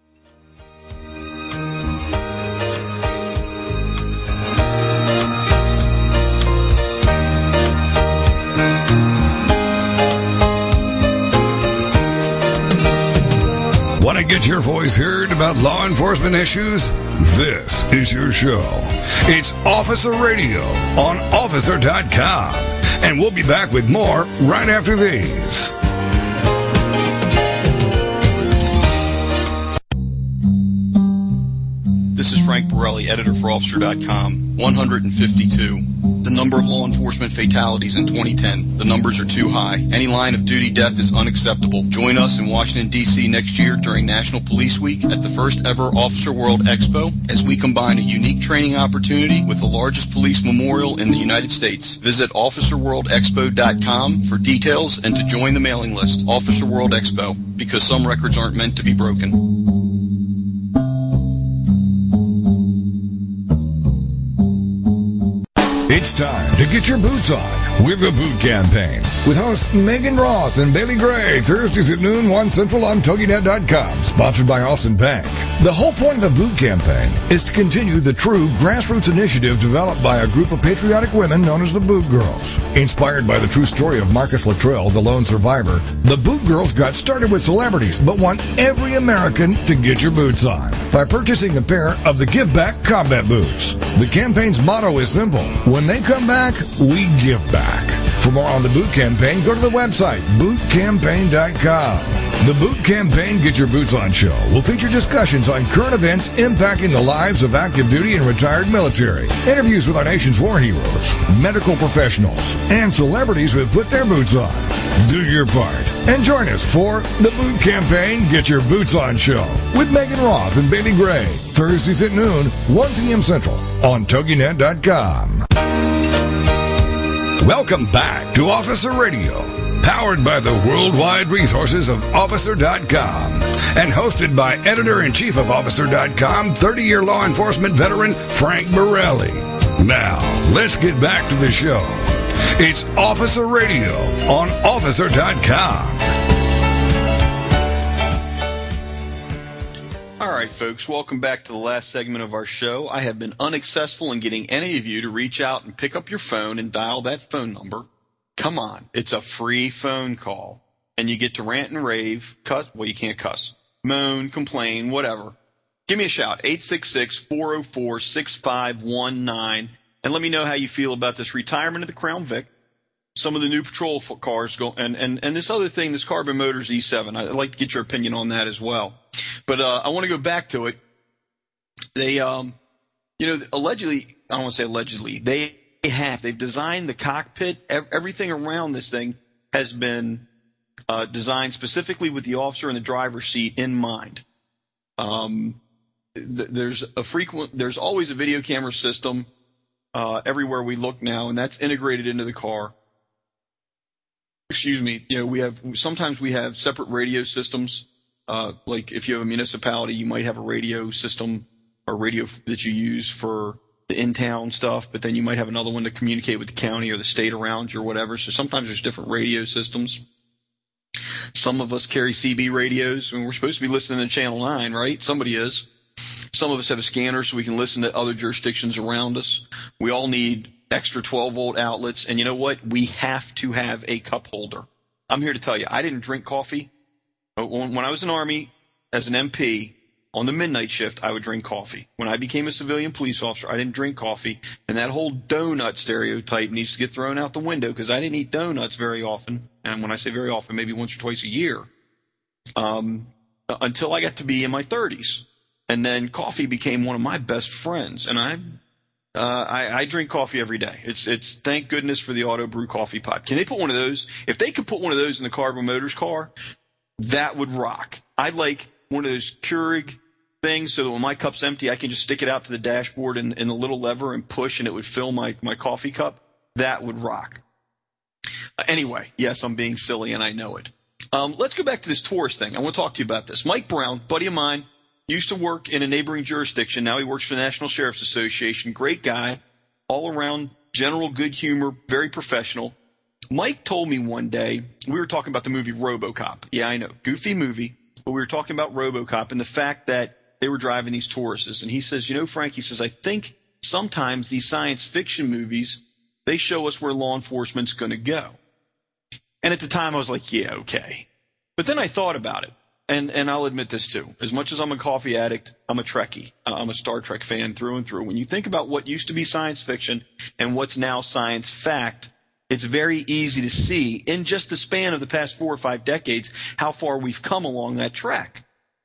Want to get your voice heard about law enforcement issues? This is your show. It's Officer Radio on officer dot com. And we'll be back with more right after these. This is Frank Borelli, editor for officer dot com. one hundred fifty-two. The number of law enforcement fatalities in twenty ten. The numbers are too high. Any line of duty death is unacceptable. Join us in Washington, D C next year during National Police Week at the first ever Officer World Expo as we combine a unique training opportunity with the largest police memorial in the United States. Visit officer world expo dot com for details and to join the mailing list. Officer World Expo, because some records aren't meant to be broken. It's time to get your boots on with the Boot Campaign with hosts Megan Roth and Bailey Gray, Thursdays at noon, one Central on Toginet dot com, sponsored by Austin Bank. The whole point of the Boot Campaign is to continue the true grassroots initiative developed by a group of patriotic women known as the Boot Girls. Inspired by the true story of Marcus Luttrell, the lone survivor, the Boot Girls got started with celebrities but want every American to get your boots on by purchasing a pair of the Give Back Combat Boots. The campaign's motto is simple. When they come back, we give back. For more on the Boot Campaign, go to the website, boot campaign dot com. The Boot Campaign Get Your Boots On show will feature discussions on current events impacting the lives of active duty and retired military, interviews with our nation's war heroes, medical professionals, and celebrities who have put their boots on. Do your part and join us for the Boot Campaign Get Your Boots On show with Megan Roth and Bailey Gray, Thursdays at noon, one p.m. Central on Toginet dot com. Welcome back to Officer Radio, powered by the worldwide resources of Officer dot com, and hosted by Editor-in-Chief of Officer dot com, thirty-year law enforcement veteran Frank Borelli. Now, let's get back to the show. It's Officer Radio on Officer dot com. All right, folks, welcome back to the last segment of our show. I have been unsuccessful in getting any of you to reach out and pick up your phone and dial that phone number. Come on, it's a free phone call, and you get to rant and rave, cuss, well, you can't cuss, moan, complain, whatever. Give me a shout, eight six six, four oh four, six five one nine, and let me know how you feel about this retirement of the Crown Vic, some of the new patrol cars, go, and, and, and this other thing, this Carbon Motors E seven. I'd like to get your opinion on that as well. But uh, I want to go back to it. They, um, you know, allegedly, I don't want to say allegedly, they have, they've designed the cockpit, everything around this thing has been uh, designed specifically with the officer in the driver's seat in mind. Um, th- there's a frequent, there's always a video camera system uh, everywhere we look now, and that's integrated into the car. Excuse me, you know, we have, sometimes we have separate radio systems. Uh, like if you have a municipality, you might have a radio system or radio that you use for the in-town stuff, but then you might have another one to communicate with the county or the state around you or whatever. So sometimes there's different radio systems. Some of us carry C B radios, and we're supposed to be listening to Channel nine, right? Somebody is. Some of us have a scanner so we can listen to other jurisdictions around us. We all need extra twelve-volt outlets, and you know what? We have to have a cup holder. I'm here to tell you, I didn't drink coffee. When I was in the Army, as an M P, on the midnight shift, I would drink coffee. When I became a civilian police officer, I didn't drink coffee, and that whole donut stereotype needs to get thrown out the window because I didn't eat donuts very often, and when I say very often, maybe once or twice a year, um, until I got to be in my thirties. And then coffee became one of my best friends, and I Uh, I, I drink coffee every day. It's, it's thank goodness for the auto brew coffee pot. Can they put one of those? If they could put one of those in the Carbon Motors car, that would rock. I'd like one of those Keurig things so that when my cup's empty, I can just stick it out to the dashboard and, and the little lever and push, and it would fill my, my coffee cup. That would rock. Uh, anyway, yes, I'm being silly, and I know it. Um, let's go back to this Taurus thing. I want to talk to you about this. Mike Brown, buddy of mine, used to work in a neighboring jurisdiction. Now he works for the National Sheriff's Association. Great guy, all around general good humor, very professional. Mike told me one day, we were talking about the movie RoboCop. Yeah, I know, goofy movie, but we were talking about RoboCop and the fact that they were driving these Tauruses. And he says, you know, Frank, he says, I think sometimes these science fiction movies, they show us where law enforcement's going to go. And at the time I was like, yeah, okay. But then I thought about it. And and I'll admit this too. As much as I'm a coffee addict, I'm a Trekkie. Uh, I'm a Star Trek fan through and through. When you think about what used to be science fiction and what's now science fact, it's very easy to see in just the span of the past four or five decades how far we've come along that track.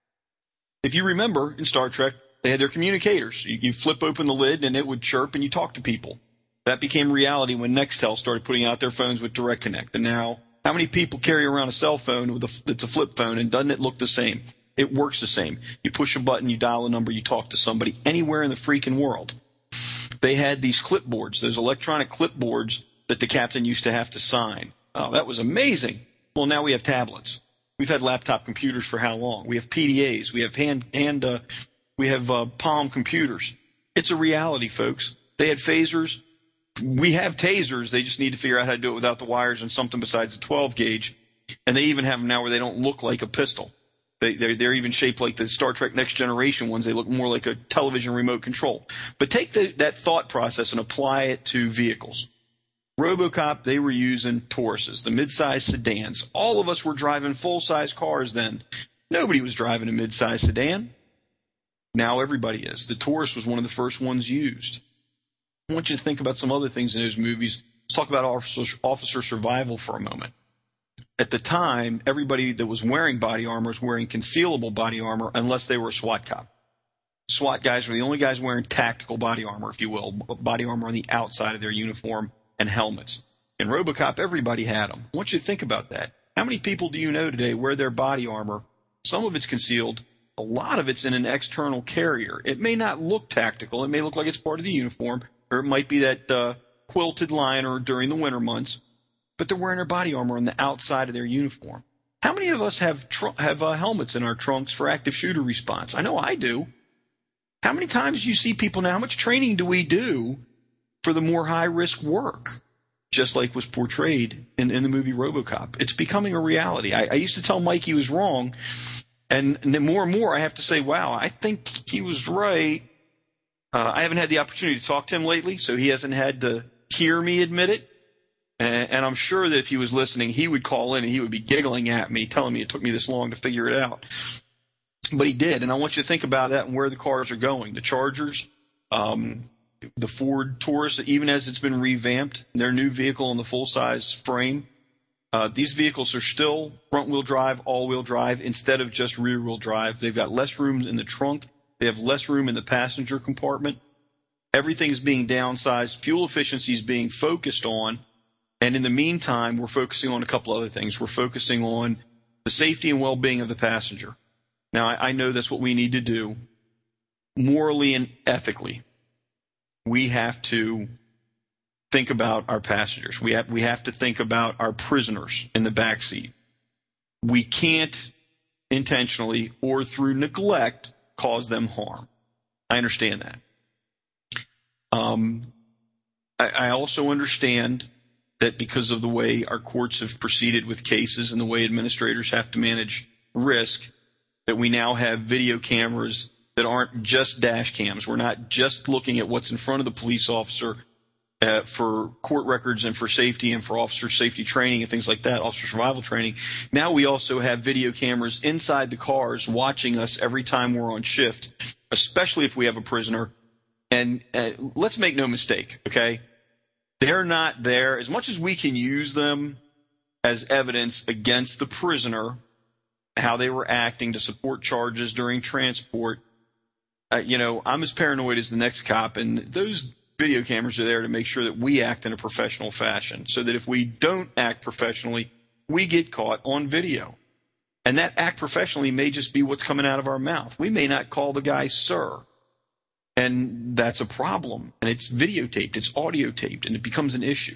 If you remember in Star Trek, they had their communicators. You, you flip open the lid and it would chirp and you talk to people. That became reality when Nextel started putting out their phones with Direct Connect. And now, how many people carry around a cell phone with a, that's a flip phone, and doesn't it look the same? It works the same. You push a button, you dial a number, you talk to somebody anywhere in the freaking world. They had these clipboards, those electronic clipboards that the captain used to have to sign. Oh, that was amazing. Well, now we have tablets. We've had laptop computers for how long? We have P D As. We have hand, hand, uh, we have uh, Palm computers. It's a reality, folks. They had phasers. We have tasers. They just need to figure out how to do it without the wires and something besides the twelve gauge. And they even have them now where they don't look like a pistol. They, they're, they're even shaped like the Star Trek Next Generation ones. They look more like a television remote control. But take the, that thought process and apply it to vehicles. RoboCop, they were using Tauruses, the mid-size sedans. All of us were driving full-size cars then. Nobody was driving a mid-size sedan. Now everybody is. The Taurus was one of the first ones used. I want you to think about some other things in those movies. Let's talk about officer, officer survival for a moment. At the time, everybody that was wearing body armor was wearing concealable body armor unless they were a SWAT cop. SWAT guys were the only guys wearing tactical body armor, if you will, body armor on the outside of their uniform and helmets. In RoboCop, everybody had them. I want you to think about that. How many people do you know today wear their body armor? Some of it's concealed. A lot of it's in an external carrier. It may not look tactical. It may look like it's part of the uniform, or it might be that uh, quilted liner during the winter months. but they're wearing their body armor on the outside of their uniform. How many of us have tr- have uh, helmets in our trunks for active shooter response? I know I do. How many times do you see people now? How much training do we do for the more high-risk work, just like was portrayed in, in the movie RoboCop? It's becoming a reality. I, I used to tell Mike he was wrong, and, and then more and more I have to say, wow, I think he was right. Uh, I haven't had the opportunity to talk to him lately, so he hasn't had to hear me admit it. And, and I'm sure that if he was listening, he would call in and he would be giggling at me, telling me it took me this long to figure it out. But he did, and I want you to think about that and where the cars are going. The Chargers, um, the Ford Taurus, even as it's been revamped, their new vehicle in the full-size frame, uh, these vehicles are still front-wheel drive, all-wheel drive, instead of just rear-wheel drive. They've got less room in the trunk. They have less room in the passenger compartment. Everything is being downsized. Fuel efficiency is being focused on. And in the meantime, we're focusing on a couple other things. We're focusing on the safety and well-being of the passenger. Now, I, I know that's what we need to do morally and ethically. We have to think about our passengers. We have, we have to think about our prisoners in the backseat. We can't intentionally or through neglect cause them harm. I understand that. Um, I, I also understand that because of the way our courts have proceeded with cases and the way administrators have to manage risk, that we now have video cameras that aren't just dash cams. We're not just looking at what's in front of the police officer uh, for court records and for safety and for officer safety training and things like that, officer survival training. Now we also have video cameras inside the cars watching us every time we're on shift, especially if we have a prisoner. And uh, let's make no mistake, okay? They're not there. As much as we can use them as evidence against the prisoner, how they were acting to support charges during transport, uh, you know, I'm as paranoid as the next cop, and those video cameras are there to make sure that we act in a professional fashion, so that if we don't act professionally, we get caught on video. And that act professionally may just be what's coming out of our mouth. We may not call the guy sir. And that's a problem. And it's videotaped, it's audio taped, and it becomes an issue.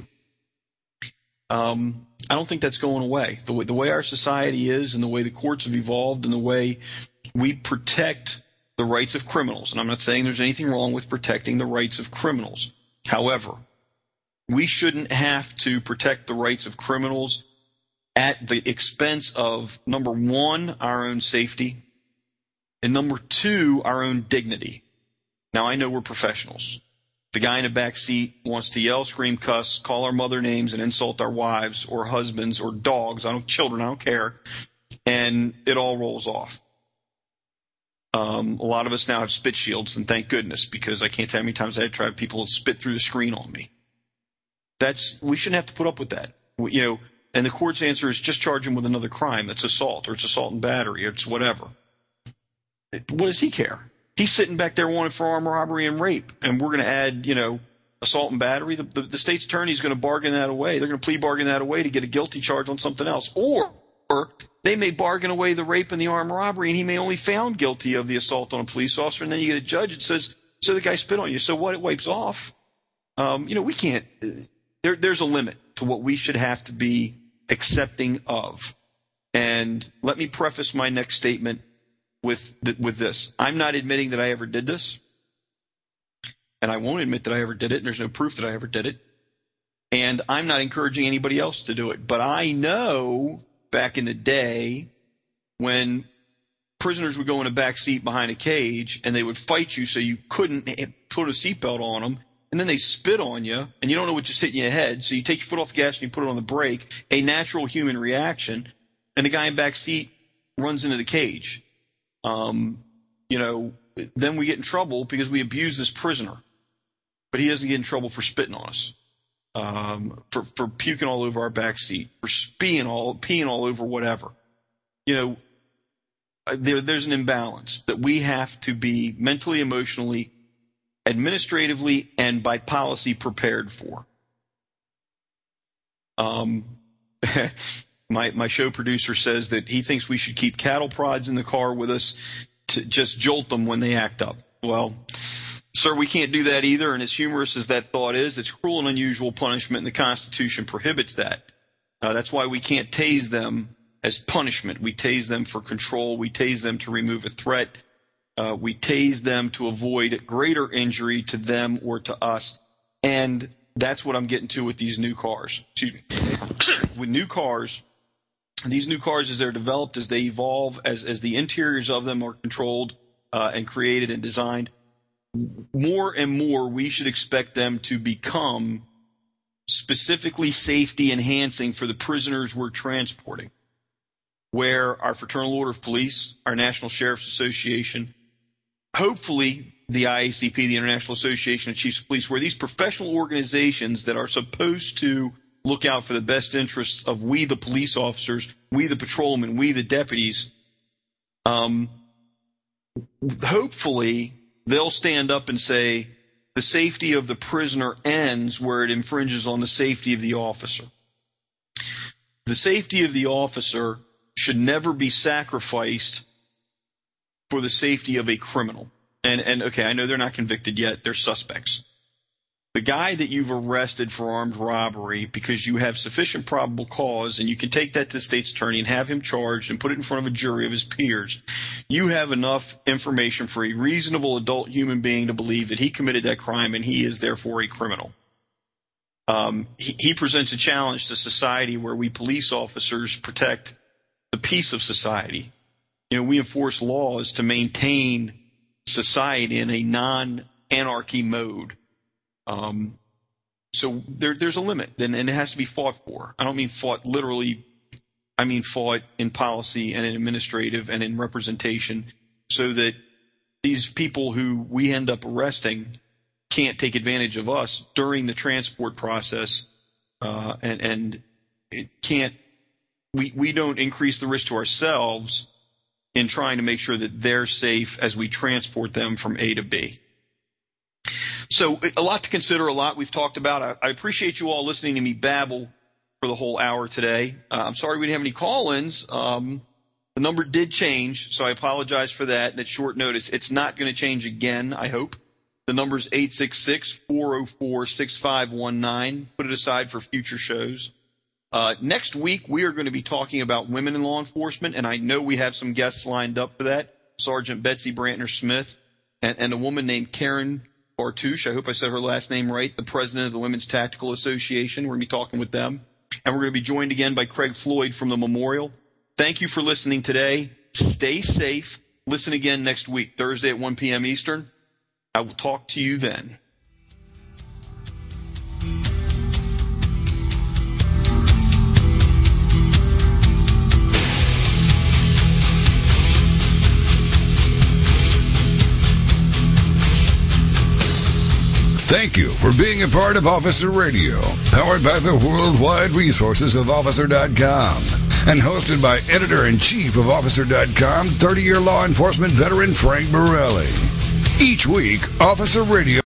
Um, I don't think that's going away. The way, the way our society is and the way the courts have evolved and the way we protect the rights of criminals. And I'm not saying there's anything wrong with protecting the rights of criminals. However, we shouldn't have to protect the rights of criminals at the expense of, number one, our own safety, and number two, our own dignity. Now, I know we're professionals. The guy in the back seat wants to yell, scream, cuss, call our mother names, and insult our wives or husbands or dogs. I don't, children, I don't care. And it all rolls off. Um, a lot of us now have spit shields, and thank goodness, because I can't tell how many times I had to try people to spit through the screen on me. That's, we shouldn't have to put up with that. We, you know, and the court's answer is just charge him with another crime. That's assault, or it's assault and battery, or it's whatever. What does he care? He's sitting back there wanted for armed robbery and rape, and we're going to add, you know, assault and battery. The, the, the state's attorney is going to bargain that away. They're going to plea bargain that away to get a guilty charge on something else. Or, or they may bargain away the rape and the armed robbery, and he may only found guilty of the assault on a police officer, and then you get a judge that says, so the guy spit on you. So what? It wipes off. Um, you know, we can't there, – there's a limit to what we should have to be accepting of. And let me preface my next statement with th- with this. I'm not admitting that I ever did this, and I won't admit that I ever did it, and there's no proof that I ever did it. And I'm not encouraging anybody else to do it. But I know back in the day when prisoners would go in a back seat behind a cage and they would fight you so you couldn't put a seatbelt on them, and then they spit on you, and you don't know what just hit you in your head, so you take your foot off the gas and you put it on the brake, a natural human reaction, and the guy in back seat runs into the cage. Um, you know, then we get in trouble because we abuse this prisoner. But he doesn't get in trouble for spitting on us, um, for, for puking all over our back seat, for peeing all, peeing all over whatever. You know, there, there's an imbalance that we have to be mentally, emotionally, administratively, and by policy prepared for. Um, My my show producer says that he thinks we should keep cattle prods in the car with us to just jolt them when they act up. Well, sir, we can't do that either, and as humorous as that thought is, it's cruel and unusual punishment, and the Constitution prohibits that. Uh, that's why we can't tase them as punishment. We tase them for control. We tase them to remove a threat. Uh, we tase them to avoid greater injury to them or to us. And that's what I'm getting to with these new cars. Excuse me. With new cars, these new cars, as they're developed, as they evolve, as, as the interiors of them are controlled uh, and created and designed, more and more we should expect them to become specifically safety enhancing for the prisoners we're transporting, where our Fraternal Order of Police, our National Sheriff's Association, hopefully the I A C P, the International Association of Chiefs of Police, where these professional organizations that are supposed to look out for the best interests of we, the police officers, we, the patrolmen, we, the deputies, um, hopefully they'll stand up and say, the safety of the prisoner ends where it infringes on the safety of the officer. The safety of the officer should never be sacrificed for the safety of a criminal. And, and okay, I know they're not convicted yet. They're suspects. The guy that you've arrested for armed robbery because you have sufficient probable cause, and you can take that to the state's attorney and have him charged and put it in front of a jury of his peers, you have enough information for a reasonable adult human being to believe that he committed that crime and he is therefore a criminal. Um, he, he presents a challenge to society where we police officers protect the peace of society. You know, we enforce laws to maintain society in a non-anarchy mode. Um, so there, there's a limit, and, and it has to be fought for. I don't mean fought literally. I mean fought in policy and in administrative and in representation, so that these people who we end up arresting can't take advantage of us during the transport process, uh, and, and it can't, we, we don't increase the risk to ourselves in trying to make sure that they're safe as we transport them from A to B. So a lot to consider, a lot we've talked about. I, I appreciate you all listening to me babble for the whole hour today. Uh, I'm sorry we didn't have any call-ins. Um, the number did change, so I apologize for that. And at short notice, it's not going to change again, I hope. The number is eight six six, four oh four, six five one nine. Put it aside for future shows. Uh, next week, we are going to be talking about women in law enforcement, and I know we have some guests lined up for that. Sergeant Betsy Brantner-Smith and, and a woman named Karen Bartouche, I hope I said her last name right, the president of the Women's Tactical Association. We're going to be talking with them. And we're going to be joined again by Craig Floyd from the Memorial. Thank you for listening today. Stay safe. Listen again next week, Thursday at one p.m. Eastern. I will talk to you then. Thank you for being a part of Officer Radio, powered by the worldwide resources of officer dot com, and hosted by editor-in-chief of officer dot com, thirty-year law enforcement veteran Frank Borelli. Each week, Officer Radio